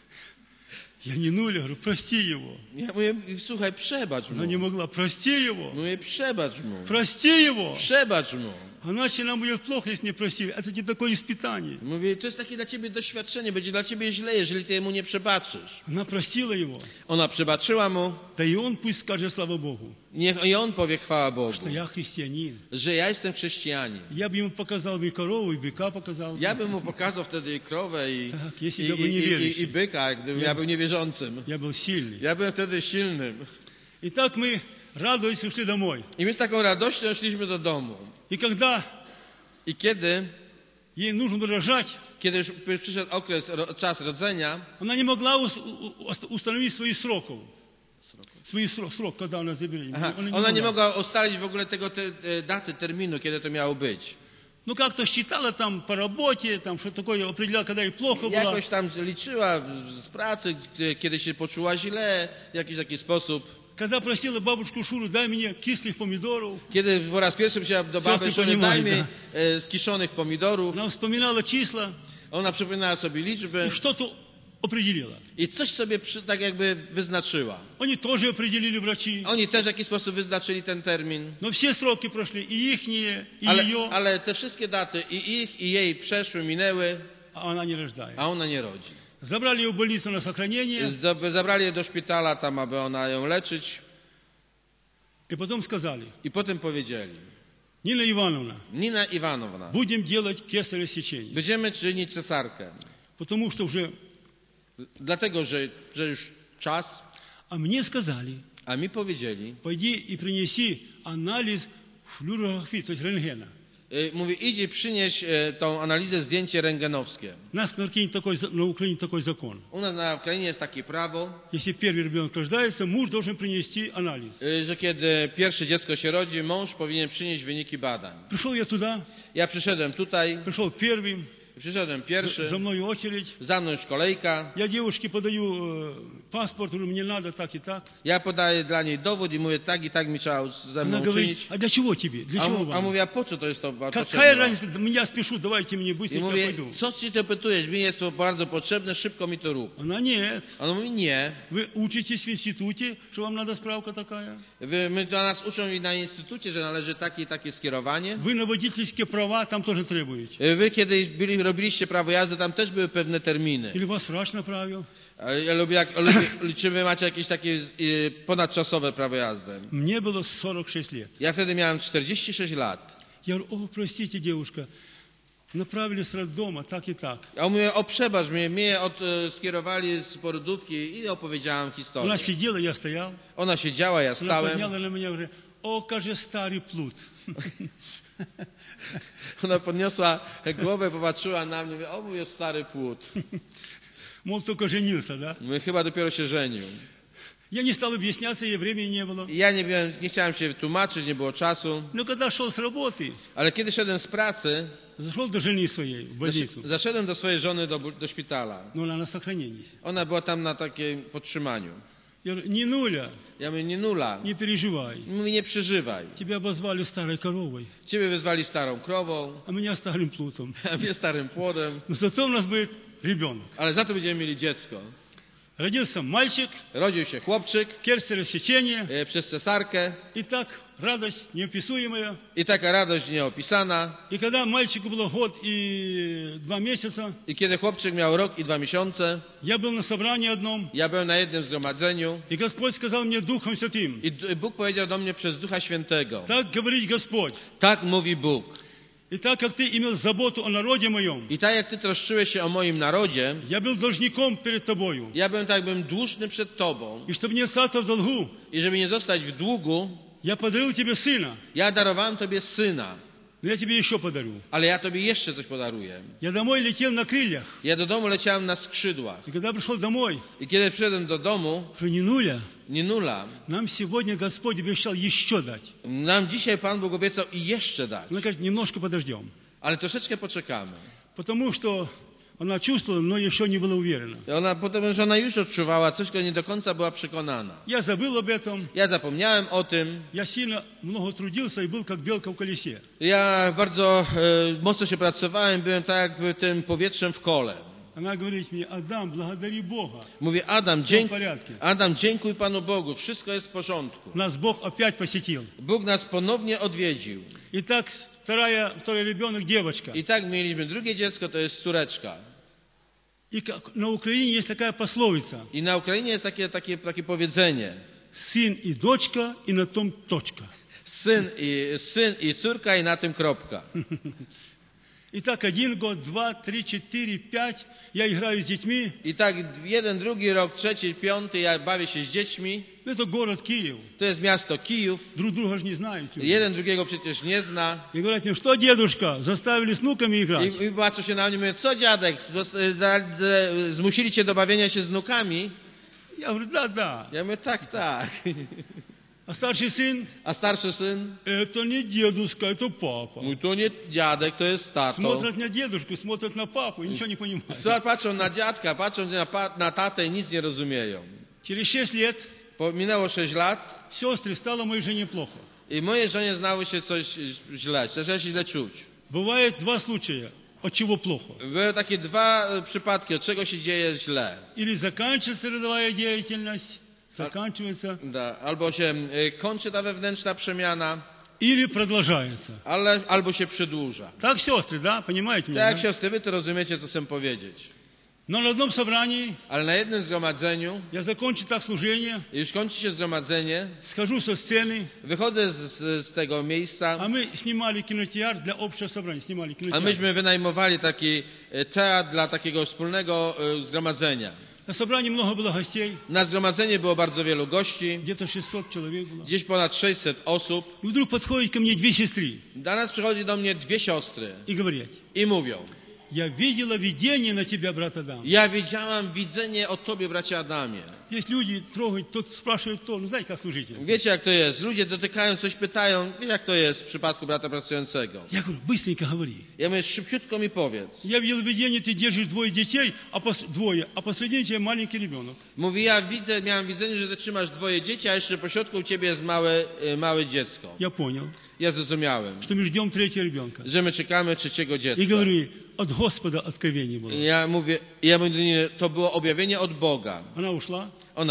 Я не нуля, говорю, прости его. Ja mówię, słuchaj, przebacz Она не mu. могла, прости его. Mówię, przebacz mu. Прости его. Przebacz mu. Иначе нам будет плохо, если не прости. Это не такое испытание. Mówię, to jest takie dla ciebie doświadczenie, będzie dla ciebie źle, jeżeli ty mu nie przebaczysz. Она простила его. Ona przebaczyła mu, Да и он пусть скажет слава Богу, niech i on powie chwała Bogu, что я христианин. że ja jestem chrześcijanin. Я бы ему показал бы и корову, и быка показал. Ja bym mu pokazał wtedy i krowę Tak, jeśli by był niewierzący. i byka, gdybym ja był niewierzącym. Я был сильный. Ja byłem wtedy silnym. И так мы, радуясь, ушли домой. I my z taką radością szliśmy do domu. И когда I kiedy ей нужно было рожать, już przyszedł czas rodzenia, она не могла установить своих сроков. Свой срок, когда она забеременела. Ona nie mogła ustalić w ogóle tego daty, terminu, kiedy to miało być. Ну, как-то считала там по работе, там что такое, определяла, когда ей плохо было. Jakoś tam liczyła z pracy, kiedy się poczuła źle, w jakiś taki sposób. Когда просила бабушку Шуру, дай мне кислых помидоров, Kiedy po raz pierwszy musiała do baby, że daj mi skiszonych pomidorów, она вспоминала числа ona przypominała sobie и liczby что-то определила. i coś sobie tak jakby wyznaczyła. Они тоже определили врачи. Oni też w jakiś sposób wyznaczyli ten termin. Но все сроки прошли, и ихние, и ее, Ale te wszystkie daty i ich, i jej przeszły, minęły, а она не рождает. a ona nie rodzi. Забрали ее в больницу на сохранение, Zabrali je do szpitala tam, aby ona ją leczyć и потом сказали, i potem powiedzieli, Нина Ивановна, Nina Iwanowna, будем делать кесарево сечение. będziemy czynić cesarkę, Потому что уже, dlatego, że już czas, а мне сказали, a mi powiedzieli, пойди и принеси анализ флюорографии, то есть рентгена. Mówi, idź i przynieś tą analizę, zdjęcie rentgenowskie. На Украине такой закон. U nas na Ukrainie jest takie prawo, Если первый ребенок рождается, муж должен принести анализ. że kiedy pierwsze dziecko się rodzi, mąż powinien przynieść wyniki badań. Пришел я туда, Ja przyszedłem tutaj, пришел первый, przyszedłem pierwszy, за мной очередь. za mną już kolejka. Я девушке подаю паспорт, говорю, мне надо так и так. Ja podaję dla niej dowód i mówię, tak i tak mi trzeba ze Она mną говорит, uczynić. а для чего тебе? Для чего A вам? mówię, a po co to jest to Какая potrzebne? разница? Я спешу, давайте мне I быстренько mówię, пойду. co ci to pytujesz? Mi jest to bardzo potrzebne, szybko mi to rób. Она нет. A on mówi, nie. Вы учитесь в институте, что вам надо справка такая? My to nas uczą i na instytucie, że należy takie i takie skierowanie. Вы на водительские права там тоже требуете? Wy kiedy robiliście prawo jazdy, tam też były pewne terminy. Или вас врач направил? Ja lubię, czy wy macie jakieś takie ponadczasowe prawo jazdy. Мне было 46 лет. Ja wtedy miałem 46 lat. Я говорю, о, простите, девушка, направили с роддома, так и так. Ja mówię, o przebacz mnie skierowali z porodówki i opowiedziałem historię. Она сидела, я стоял. Ona siedziała, ja Она stałem. подняла на меня и говорит, о, каже старый плут. Ona podniosła głowę, popatrzyła na mnie, mówi, o, mówię, stary płód. Мол, только женился, да? Mówię, chyba dopiero się żenił. Я не стал объясняться, ей времени не было. I ja nie chciałem się tłumaczyć, nie było czasu. Но когда шел с работы, Ale kiedy szedłem z pracy, зашел до жены своей в больницу. zaszedłem do swojej żony do szpitala. Но она на сохранении. Ona była tam na takim podtrzymaniu. Я говорю, не нуля, Ja mówię, nie nula. не переживай. Mówi, nie przeżywaj. Тебя обозвали старой коровой, Ciebie wyzwali starą krową, а меня старым плутом. a mnie starym płodem. Но зато у нас будет ребенок. Ale za to będziemy mieli dziecko. Родился мальчик, Rodził się chłopczyk керцерово сечение. przez cesarkę И так радость неописуемая. i taka radość nieopisana. И когда мальчику было год и 2 месяца, I kiedy chłopczyk miał rok i 2 miesiące, я был на собрании одном, ja byłem na jednym zgromadzeniu и Господь сказал мне Духом Святым, i Bóg powiedział do mnie przez Ducha Świętego. так говорит Господь, Tak mówi Bóg. и так как ты имел заботу о народе моем, I tak jak ty troszczyłeś się o moim narodzie, я был должником перед тобою, ja byłem tak jakbym dłużny przed tobą и чтобы не остаться в долгу, i żeby nie zostać w długu, я подарил тебе сына, ja darowałem tobie syna, но я тебе еще подарю. ale ja tobie jeszcze coś podaruję. Я домой летел на крыльях, Ja do domu leciałem na skrzydłach и когда пришел домой, i kiedy przyszedłem do domu, что не нуля, nie nula. нам сегодня Господь обещал еще дать. Nam dzisiaj Pan Bóg obiecał i jeszcze dać, Она говорит, немножко подождем, ale troszeczkę poczekamy. потому что она чувствовала, но еще не была уверена. I ona potem, że ona już odczuwała coś, tylko nie do końca była przekonana. Я забыл об этом. Ja zapomniałem o tym. Я сильно много трудился и был как белка в колесе. Ja bardzo mocno się pracowałem, byłem tak jakby tym powietrzem w kole. Она говорит мне, Адам, благодари Бога. Mówię, Все в порядке. Adam, dziękuj Panu Bogu, wszystko jest w porządku. Нас Бог опять посетил. Bóg nas ponownie odwiedził. И так второй ребенок девочка. I tak mieliśmy drugie dziecko, to jest córeczka. И как на Украине есть такая пословица. I na Ukrainie jest takie powiedzenie. Сын и дочка, и на том точка. Syn i córka i na tym kropka. И так 1 год, 2, 3, 4, 5. Я играю с детьми. I tak 1, 2 rok, 3, 5, ja bawię się z dziećmi. Это город Киев. To jest miasto Kijów. Друг друга же не знают. Jeden drugiego przecież nie zna. И говорят мне, что, дедушка, заставили с внуками играть? I patrzą się na mnie i mówią, co dziadek, zmusili cię do bawienia się z wnukami? Я говорю, да. Ja mówię, tak, tak. А старший сын, A starszy syn? это не дедушка, это папа. Mówi, to nie dziadek, to jest tato. Смотрят на дедушку, смотрят на папу и ничего не понимают. Patrzą na dziadka, patrzą na tatę i nic nie rozumieją. Через 6 лет Minęło 6 lat сестры стало моей жене плохо. i moje żonie znały się coś źle, zaczęła się źle czuć. Бывает 2 случая, от чего плохо. Były takie 2 przypadki, od czego się dzieje źle. Или заканчивается родовая деятельность, заканчивается, Albo się kończy ta wewnętrzna przemiana, или продолжается. albo się przedłuża. Так, сестры, да, понимаете меня? Tak jak Да? siostry, wy to rozumiecie, co chcę powiedzieć. Но на одном собрании Ale na jednym zgromadzeniu, я закончу так служение, już kończy się zgromadzenie, схожу со сцены, wychodzę z tego miejsca, а мы снимали кинотеатр для общего собрания, снимали a кинотеатр. myśmy wynajmowali taki teatr dla takiego wspólnego zgromadzenia. На собрании много было гостей, Na zgromadzenie było bardzo wielu gości, где-то 600 человек было. gdzieś ponad 600 osób. И вдруг подходят ко мне две сестры Do nas przychodzi do mnie dwie siostry и говорят: i mówią: я видела видение на тебя, брат Адам. ja widziałam widzenie o tobie, bracie Adamie. Есть люди трогают, тот спрашивает то, ну знаете, как служитель. Wiecie, jak to jest? Ludzie dotykają, coś pytają. Wiecie, jak to jest w przypadku brata pracującego? Я говорю, быстренько говори. Ja mówię, szybciutko mi powiedz. Я видел видение, ты держишь двое детей, двое, а посредине тебя маленький ребенок. Mówi, miałem widzenie, że ty trzymasz dwoje dzieci, a jeszcze pośrodku u ciebie jest małe dziecko. Я понял, Ja zrozumiałem, что мы ждем третьего ребенка. że my czekamy trzeciego И dziecka. говорю, от Господа откровение было. Ja mówię, to było objawienie od Boga. Она ушла.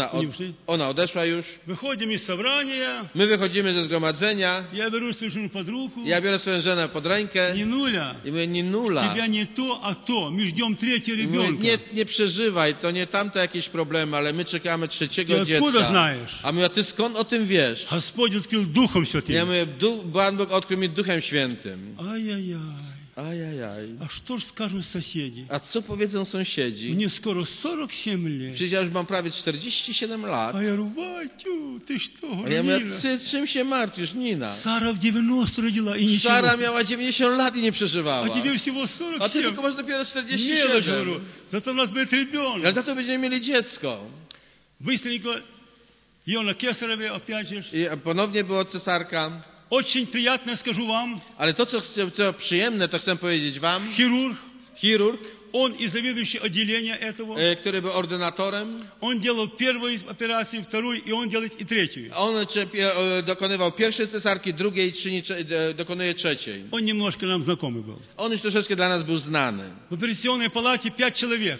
Ona odeszła już. Выходим из собрания. My wychodzimy ze zgromadzenia. Я беру свою жену под руку. Ja biorę swoją żonę pod rękę. Нинуля, I mówię, Ninula, тебя не то, а то. Мы ждем третьего mówię, ребенка. nie przeżywaj, to nie tamte jakieś problemy, ale my czekamy trzeciego Ty откуда dziecka. знаешь? A my, a ty skąd o tym wiesz? Господь открыл Духом Ja Святым. mówię, Pan Bóg odkrył mi Duchem Świętym. Ай-яй-яй. Ajajaj. А что ж скажут соседи? A co powiedzą sąsiedzi? Мне скоро 47 лет. Przecież ja już mam prawie 47 lat. А я говорю, батю, ты что, A ja mówię, Нина? czym się martwisz, Nina? Сара в 90 родила и ничего. Sara miała 90 lat i nie przeżywała. А тебе всего A ty 47. tylko masz dopiero Мелочь, 47. говорю. Зато у нас будет Ale ребенок. za to będziemy mieli dziecko. Быстренько. Ее на Кесареве опять же. I ponownie była cesarka. Очень приятно скажу вам. Ale to, co przyjemne, to chcę powiedzieć wam. Chirurg. Он и заведующий отделения этого. Który był ordynatorem. Он делал первую операцию, вторую, и он делает и третью. On dokonywał pierwszej cesarki, drugiej, dokonuje trzeciej. Он немножко нам знакомый был. On już troszeczkę dla nas był znany. В операционной палате 5 человек.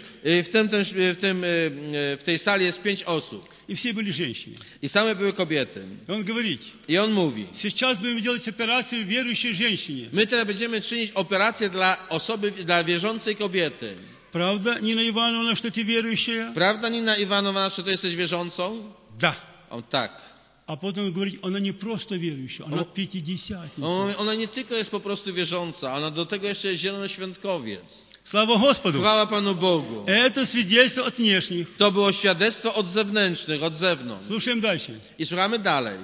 W tej sali jest 5 osób. И все были женщины. I same były kobiety. И он говорит: I on mówi: сейчас будем делать операцию верующей женщине. my teraz będziemy czynić operację dla wierzącej kobiety. Правда, Нина Ивановна, что ты верующая? Prawda, Nina Iwanowa, że ty jesteś wierzącą? Да. On tak. А потом говорит, она не просто верующая, она пятидесятница. Ona nie tylko jest po prostu wierząca, ona do tego jeszcze jest zielonoświątkowiec. Слава Господу! Chwała Panu Bogu. Это свидетельство от внешних. To było świadectwo od zewnętrznych, od zewnątrz. Слушаем дальше. I słuchamy dalej.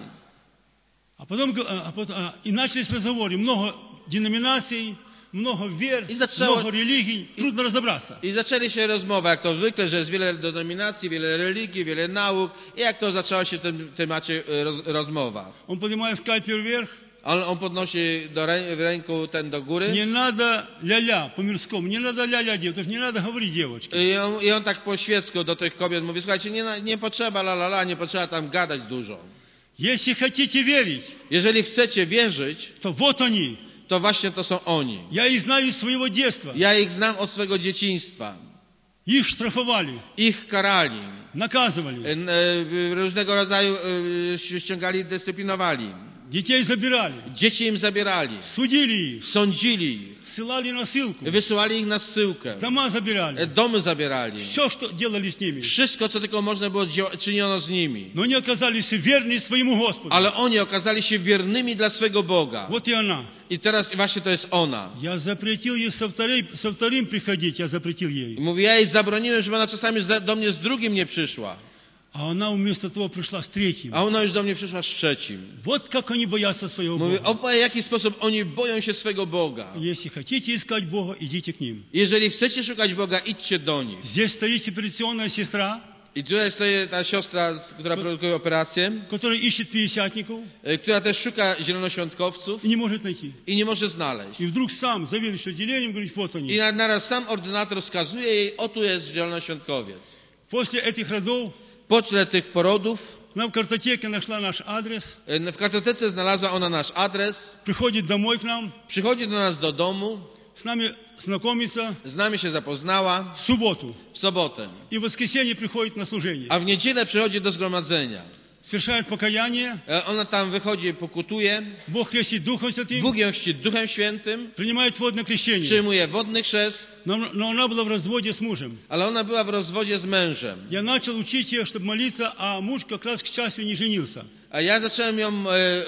И начались разговоры. Много деноминаций, много вер, много религий. Трудно разобраться. I zaczęli się rozmowy, jak to zwykle, że jest wiele denominacji, wiele religii, wiele nauk. I jak to zaczęła się w tym temacie rozmowa. Он поднимает скальпель вверх. On podnosi w ręku ten do góry. Не надо ля-ля по-мирскому, не надо ля-ля делать, потому что не надо говорить девочки. I on tak po świecku do tych kobiet mówi: słuchajcie, nie potrzeba la, nie potrzeba tam gadać dużo. Если хотите верить, jeżeli chcecie wierzyć, то вот они. To właśnie to są oni. Я их знаю с своего детства. Ja ich znam od swego dzieciństwa. Их штрафовали. Ich karali. Наказывали. Różnego rodzaju ściągali, dyscyplinowali. Детей забирали. Dzieci im zabierali. Судили их. Sądzili ich. Ссылали на ссылку. Wysyłali ich na zsyłkę. Дома забирали. Domy zabierali. Все, что делали с ними. Wszystko, co tylko można było, czyniono z nimi. Но они оказались верны своему Господу. Ale oni okazali się wiernymi dla swego Boga. Вот и она. I teraz właśnie to jest ona. Я запретил ей со вторым приходить, я запретил ей. Mówi, ja jej zabroniłem, żeby ona czasami do mnie z drugim nie przyszła. А она вместо того пришла с третьим. A ona już do mnie przyszła z trzecim. Вот как они боятся своего Mówi, Бога. w jaki sposób oni boją się swego Boga. Если хотите искать Бога, идите к ним. Jeżeli chcecie szukać Boga, idźcie do nich. Здесь стоит операционная сестра, I tutaj stoi ta siostra, która produkuje operację, которая ищет пятидесятников która też szuka zielonoświątkowców и не может найти. i nie może znaleźć. И вдруг сам заведующий отделением говорит, вот они. I naraz sam ordynator wskazuje jej, o tu jest zielonoświątkowiec. После этих родов Po tle tych porodów она в картотеке нашла наш адрес, w kartotece znalazła ona nasz adres, приходит домой к нам, przychodzi do nas do domu, с нами знакомится z nami się zapoznała в субботу. w sobotę, И в воскресенье приходит на служение. a w niedzielę przychodzi do zgromadzenia. совершает покаяние, Ona tam wychodzi, pokutuje. Бог крестит Духом Святым, Bóg ją chrzci Duchem Świętym, принимает водное крещение. przyjmuje wodny chrzest, Но она была в разводе с мужем. ale ona była w rozwodzie z mężem. Я начал учить ее, чтобы молиться, а муж как раз, к счастью, не женился. A ja zacząłem ją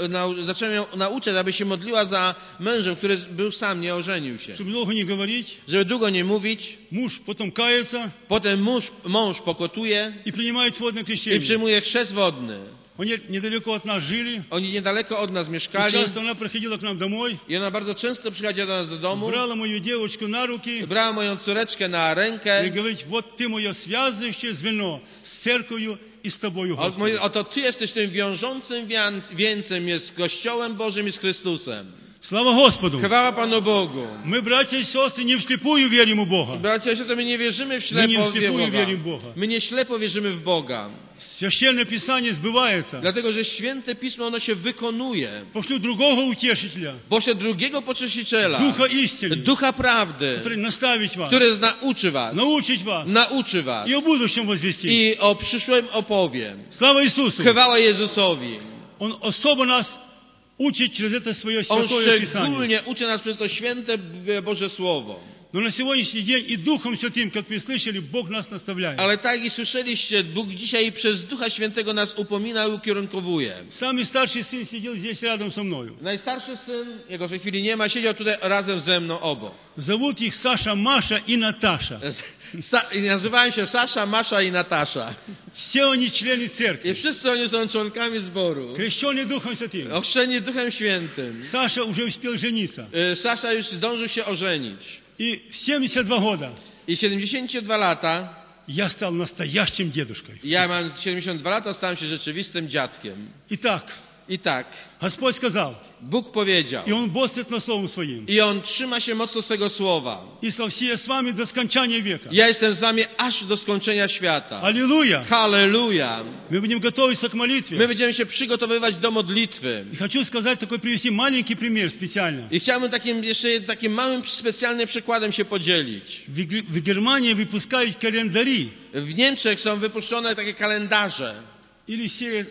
nauczać, aby się modliła za mężem, który był sam, nie ożenił się. Чтобы долго не говорить, Żeby długo nie mówić. муж потом кается Potem mąż pokutuje и принимает водное i крещение. przyjmuje chrzest wodny. Они недалеко от нас жили. Oni niedaleko od nas И mieszkali часто она приходила к нам домой, i ona bardzo często przychodziła do nas do domu, брала мою девочку на руки brała moją córeczkę na и rękę. говорит, вот ты мое связывающее звено с церковью и с тобою, A mówi, Господи. oto Ty jesteś tym wiążącym więcem jest z Kościołem Bożym i z Chrystusem. Слава Господу! Chwała Panu Bogu. Мы, братья и сестры, не вслепую верим у Бога. Bracia i siostry, my nie wierzymy w My nie ślepo w wślepuję Boga. wierzymy w Boga. My nie ślepo wierzymy w Boga. Священное Писание сбывается. Dlatego, że Święte Pismo, ono się wykonuje. Пошлю другого утешителя, Pośle drugiego pocieszyciela, Духа истины, Ducha Prawdy, который наставить вас, który научить вас nauczy was и о будущем возвестит. i o przyszłym opowie. Слава Иисусу! Chwała Jezusowi. Он особо нас учит через это свое On святое Писание. szczególnie uczy nas przez to święte Boże Słowo. Но на сегодняшний день и Духом Святым, как вы слышали, Бог нас наставляет. Ale tak i słyszeliście, Bóg dzisiaj przez Ducha Świętego nas upomina i ukierunkowuje. Самый старший сын сидел здесь рядом со мною. Najstarszy syn, jego w tej chwili nie ma, siedział tutaj razem ze mną obok. Зовут их Саша, Маша и Наташа. Nazywają się Sasza, Masza i Natasza. Все они члены I церкви. wszyscy oni są członkami zboru. Крещенные Духом Святым. Ochrzczeni Duchem Świętym. Саша уже успел жениться. Sasza już zdążył się ożenić. И в 72 года I 72 lata, я стал настоящим дедушкой. ja mam 72 lata, stałem się rzeczywistym dziadkiem. Итак, I tak, Господь сказал, Bóg powiedział. и Он бодрствует на Словом Своим. I On trzyma się mocno swego słowa. И со все с вами до скончания века. Ja jestem z wami aż do skończenia świata. Аллилуйя! Halleluja! Мы будем готовиться к молитве. My będziemy się przygotowywać do modlitwy. И хочу сказать такой, привести маленький пример специально. I chciałbym jeszcze takim małym, specjalnym przykładem się podzielić. В Германии выпускают календари W Niemczech są wypuszczone takie kalendarze. или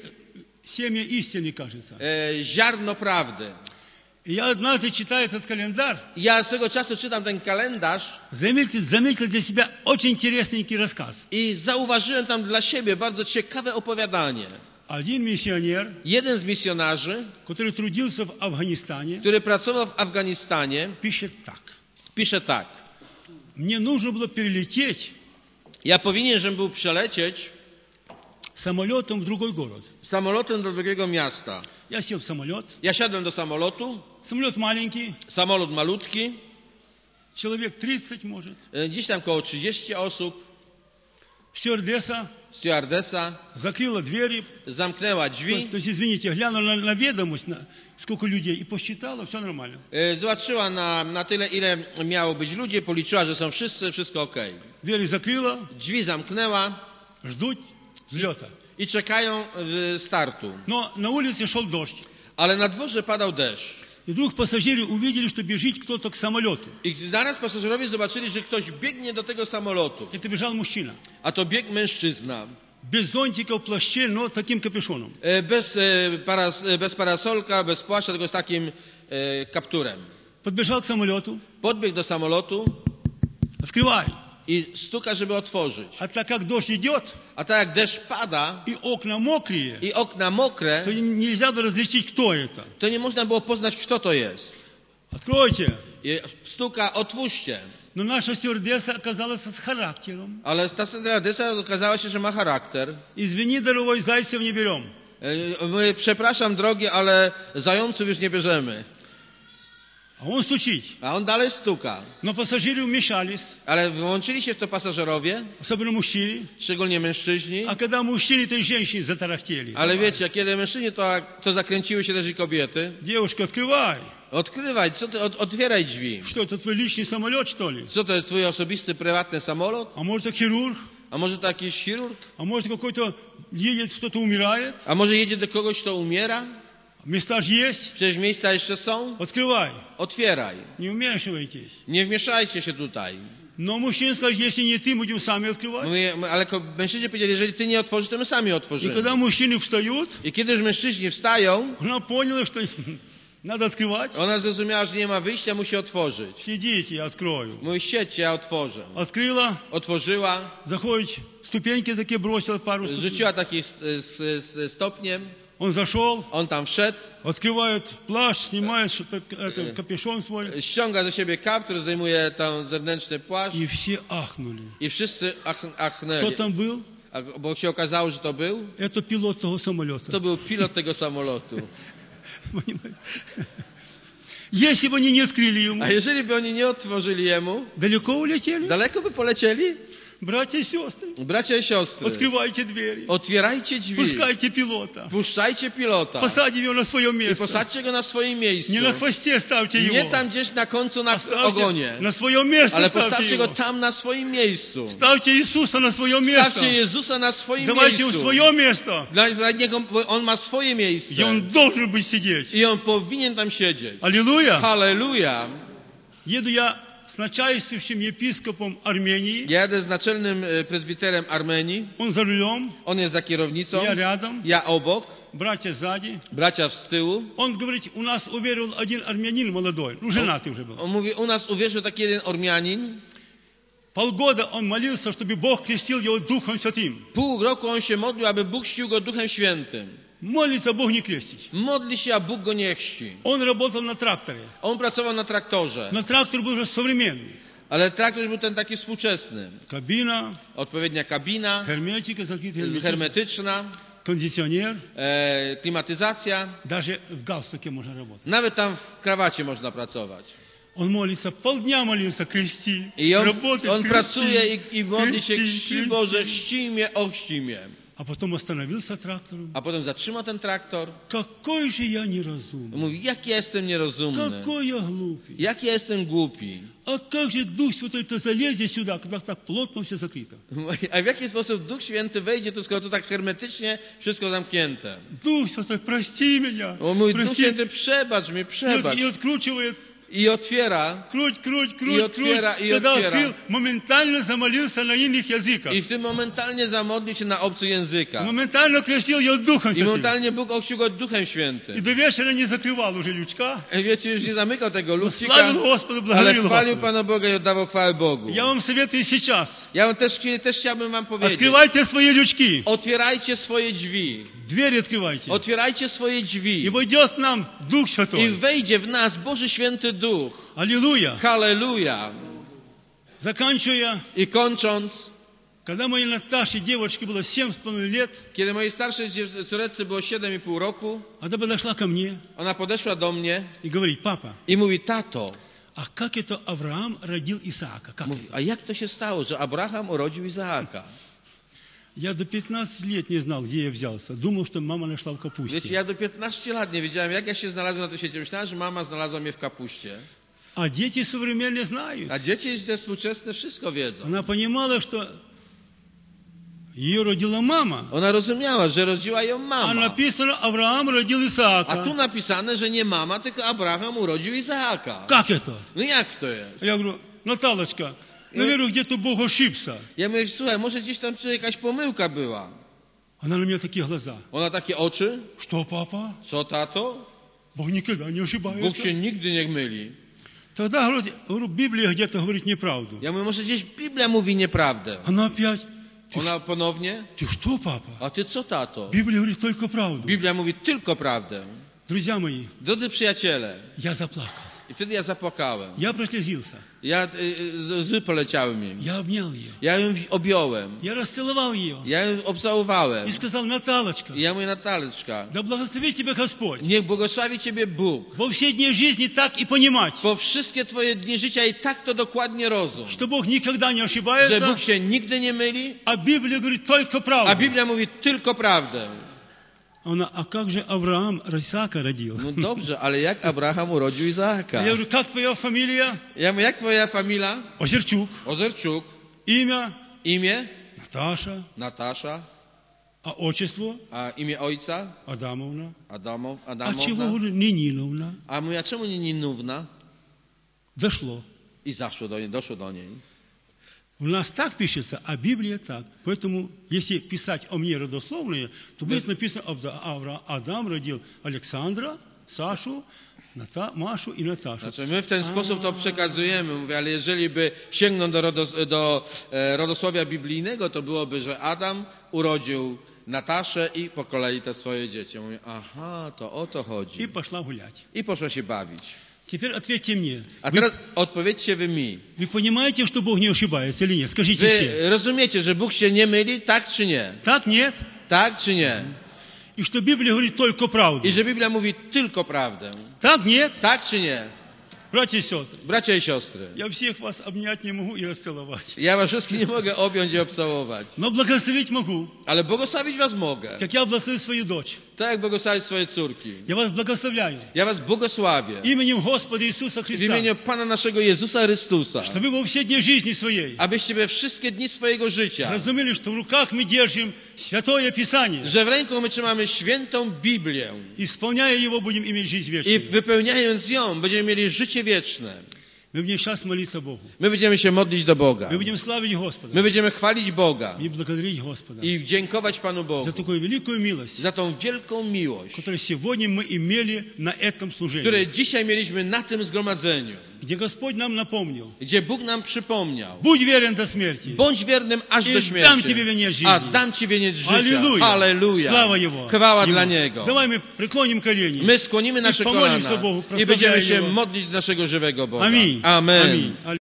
семя истины, кажется. Ziarno prawdy. И я однажды, читая этот календарь, Ja swego czasu czytam ten kalendarz заметил для себя очень интересненький рассказ. i zauważyłem tam dla siebie bardzo ciekawe opowiadanie. Один миссионер, Jeden z misjonarzy, который трудился в Афганистане, który pracował w Afganistanie, пишет так. pisze tak. Мне нужно было перелететь Ja powinien, żebym był przelecieć самолетом в другой город. samolotem do drugiego miasta. Я сел в самолет. Ja siadłem do samolotu, Самолет маленький, samolot malutki, человек 30 может. gdzieś tam koło 30 osób, Стюардесса stewardesa закрыла двери. zamknęła drzwi, То есть, извините, глянула на ведомость, сколько людей, и посчитала, все нормально. zobaczyła na tyle, ile miało być ludzi, policzyła, że są wszyscy, wszystko ok. Двери закрыла, Drzwi zamknęła ждут взлета. i czekają startu. Но на улице шел дождь. Ale na dworze padał deszcz. И вдруг пассажиры увидели, что бежит кто-то к самолету. I zaraz pasażerowie zobaczyli, że ktoś biegnie do tego samolotu. Это бежал мужчина. A to biegł mężczyzna. Без зонтика, в плаще, но с таким капюшоном. Bez parasolka, bez płaszcza, tylko z takim kapturem. Подбежал к самолету. Podbiegł do samolotu Открывай. i stuka, żeby otworzyć. А так как дождь идет, A tak jak deszcz pada и окна mокрые, i okna mokre, то нельзя было различить, кто это. to nie można było poznać, kto to jest. Откройте. I stuka, otwórzcie. Но наша стюардесса оказалась с характером. Ale ta stewardesa okazała się, że ma charakter. Извини, дорогой, зайцев не берем. My, przepraszam drogi, ale zająców już nie bierzemy. А он стучит. A on dalej stuka. Но пассажиры вмешались, Ale włączyli się w to pasażerowie, особенно мужчины. szczególnie mężczyźni. А когда мужчины, то и женщины затарахтели. Ale wiecie, kiedy mężczyźni, to zakręciły się też i kobiety. Девушка, открывай. Odkrywaj, co ty, otwieraj drzwi. Что, это твой личный самолет, что ли? Co to jest twój osobisty, prywatny samolot? А может, это хирург? A może to jakiś chirurg? А может, какой-то едет, кто-то умирает? A może jedzie do kogoś, kto umiera? Места же есть. Przecież miejsca jeszcze są. Открывай. Otwieraj. Не вмешивайтесь. Nie wmieszajcie się tutaj. Но мужчина скажет, если не ты, будем сами открывать. Ale mężczyźni powiedzieli, jeżeli ty nie otworzysz, to my sami И otworzymy. когда мужчины встают, I kiedy już mężczyźni wstają, она поняла, что надо открывать. ona zrozumiała, że nie ma wyjścia, musi otworzyć. Сидите, я открою. Mówi, siedźcie, ja otworzę. Открыла, Otworzyła, заходит, ступеньки такие бросила, пару ступенек. rzuciła takich stopniem, Он зашел, on tam wszedł, открывает плащ, снимает капюшон свой. ściąga ze siebie kap, który zdejmuje ten zewnętrzny płaszcz И все ахнули. i wszyscy Кто achnęli. там был? Bo się okazało, że to był? Это пилот того самолета. To był pilot tego samolotu. Понимаете? Если бы они не открыли ему, A jeżeli by oni nie otworzyli jemu, далеко улетели. daleko by polecieli? Братья и сестры, Bracia i siostry, открывайте двери. otwierajcie drzwi, Пускайте пилота. puszczajcie pilota Посадите его на свое i место. posadźcie go na swoim miejscu. Не на хвосте ставьте его. Nie tam gdzieś na końcu na Ставьте ogonie, на свое место ale ставьте postawcie его. go tam na swoim miejscu. Ставьте Иисуса на свое место. Stawcie Jezusa na swoim Давайте ему miejscu. свое место. Dla niego, bo on ma swoje И miejsce он должен быть сидеть. i on powinien tam siedzieć. Аллилуйя. Halleluja! Еду я с начальствующим епископом Армении. Ja jadę z naczelnym prezbiterem Armenii. Он за рулем, On jest za kierownicą, я рядом, ja obok, братья сзади. bracia z tyłu. Он говорит, у нас уверовал один армянин молодой, ну женатый уже был. On mówi, u nas uwierzył taki jeden Ormianin. Полгода он молился, чтобы Бог крестил его Духом Святым. Pół roku on się modlił, aby Bóg chrzcił go Duchem Świętym. Молится, Бог не крестит. Modli się, a Bóg go nie chrzci. Он работал на тракторе. On pracował na traktorze, Но трактор был уже современный. ale traktor był ten taki współczesny. Кабина, Odpowiednia kabina, герметика закрытая, hermetyczna, кондиционер. klimatyzacja. Даже в галстуке можно работать. Nawet tam w krawacie można pracować. Он молится, полдня молился, крести. I on Работает, pracuje i modli się, крести, chrzci Boże, chrzci mnie, ochrzci mnie. А потом остановился трактором. A potem zatrzymał ten traktor. Какой же я неразумный. Mówi, jak ja jestem nierozumny. Какой я глупый. Jak ja jestem głupi. А как же Дух Святой-то залезет сюда, когда так плотно все закрыто? A w jaki sposób Duch Święty wejdzie tu, skoro to tak hermetycznie wszystko zamknięte? Дух Святой, прости меня. On mówi, Duch Прости. Święty, przebacz mi, przebacz. И откручивает. I otwiera. Круть. И отвера, и Когда отвера. открыл, моментально замолился на иных языках. I w tym momentalnie zamodlił się na obcych językach. Моментально крестил ее Духом I Святым. momentalnie Bóg ochrzcił go Duchem И Świętym. до вечера не закрывал уже лючка. Wiecie, już nie zamykał tego lufcika, Славил Господа, ale благодарил chwalił Господа. Pana Boga i oddawał chwałę Bogu. Я вам советую сейчас. Ja wam też chciałbym wam powiedzieć. Открывайте свои лючки. Otwierajcie swoje drzwi. Двери открывайте. Otwierajcie swoje drzwi. И войдет нам Дух I Святой. wejdzie w nas Boży Święty Duch. Аллилуйя. Halleluja. Заканчивая, I kończąc, когда моей Наташе девочке было 7,5 лет, kiedy mojej starszej córeczce było 7,5 roku, она подошла ко мне ona podeszła do mnie и говорит, папа, i mówi, tato, а как это Авраам родил Исаака? Как mówi, это? a jak to się stało, że Abraham urodził Izaaka? Я до 15 лет не знал, где я взялся. Думал, что мама нашла в Wiecie, капусте. ja do 15 lat nie wiedziałem, jak ja się znalazłem na tym świecie. Myślałem, że mama znalazła mnie w kapuście. А дети современные знают. A dzieci te współczesne wszystko wiedzą. Она понимала, что ее родила мама. Ona rozumiała, że rodziła ją А mama. написано, Авраам родил A tu Исаака. napisane, że nie mama, tylko Abraham urodził Izaaka. Как это? No jak to jest? Я говорю, Наталочка, наверное, где-то Бог ошибся. Ja mówię, słuchaj, może gdzieś tam jakaś pomyłka była. Она на меня такие глаза. Ona takie oczy? Что, папа? Co, tato? Бог никогда не Bóg ошибается. się nigdy nie myli. Тогда, говорю, Библия где-то говорит неправду. Ja mówię, może gdzieś Biblia mówi nieprawdę. Она опять, Ona ponownie, ты что, папа? a ty co, tato? Библия говорит только правду. Biblia mówi tylko prawdę. Друзья мои, Drodzy przyjaciele, я заплакал. i wtedy ja zapłakałem. Я прослезился. Łzy poleciały mi. Я обнял ее. Ja ją objąłem. Я расцеловал ее. Ja ją obcałowałem. И сказал, Наталочка, I ja mówię, Nataleczka, да благослови тебя Господь. niech błogosławi Ciebie Bóg. Во все дни жизни так и понимать, Po wszystkie Twoje dni życia i tak to dokładnie rozum. что Бог никогда не Że ошибается, Bóg się nigdy nie myli, а Библия говорит только a правду. Biblia mówi tylko prawdę. Она, а как же Авраам Исаака родил? No dobrze, ale jak Abraham urodził Izaaka? Я говорю, как твоя фамилия? Ja mówię, jak Twoja familia? Озерчук. Озерчук. Имя? Imię? Наташа. Natasza. А отчество? A imię ojca? Адамовна. А чего, Adamowna. говорю, Нининовна? A mówię, a czemu nie Ninówna? Дошло. I doszło do niej. У нас так пишется, а Библия так. Поэтому, если писать о мне родословные, то будет написано, Адам родил Александра, Сашу, Машу i Nataszę. Znaczy my w ten sposób to przekazujemy, mówię, ale jeżeli by sięgnąć do rodosłowia biblijnego, to byłoby, że Adam urodził Nataszę i po kolei te swoje dzieci. Mówię, aha, to o to chodzi. И пошла гулять. I poszła się bawić. Теперь ответьте мне. A teraz odpowiedzcie wy mi. Вы понимаете, что Бог не ошибается или нет? Скажите Wy все. rozumiecie, że Bóg się nie myli, tak czy nie? Так, нет? Tak czy nie? И что Библия говорит только правду. I że Biblia mówi tylko prawdę. Так, нет? Tak czy nie? Братья и сестры, Bracia i siostry, я всех вас обнять не могу и расцеловать. ja was wszystkich nie mogę objąć i obcałować, Но благословить могу, ale błogosławić was mogę. как я благословил свою дочь. Tak jak błogosławić swoje córki. Я вас благословляю Ja was błogosławię именем Господа Иисуса w Христа, imieniu Pana naszego Jezusa Chrystusa, чтобы вы во все дни жизни своей abyście we wszystkie dni swojego życia, разумели, что в руках мы держим Святое Писание, że w ręku my trzymamy świętą Biblię исполняя его, будем иметь жизнь i вечную. wypełniając ją, będziemy mieli życie wieczne. Мы будем сейчас молиться Богу. My będziemy się modlić do Boga. Мы будем славить Господа My będziemy chwalić Boga и благодарить Господа i dziękować Panu Bogu за такую великую милость, za tą wielką miłość, которую сегодня мы имели на этом служении, które dzisiaj mieliśmy na tym zgromadzeniu, где Господь нам напомнил: gdzie Bóg nam przypomniał: будь верен до смерти, bądź wiernym aż и do дам śmierci, тебе венец a жизни. dam Ci wieniec życia. Аллилуйя! Halleluja! Слава Его! Chwała Ему. dla Niego. Давай мы преклоним колени. My skłonimy nasze pomolимся kolana Bogu, i proslawiają będziemy się Jego. modlić do naszego żywego Boga. Аминь. Amen. Аминь.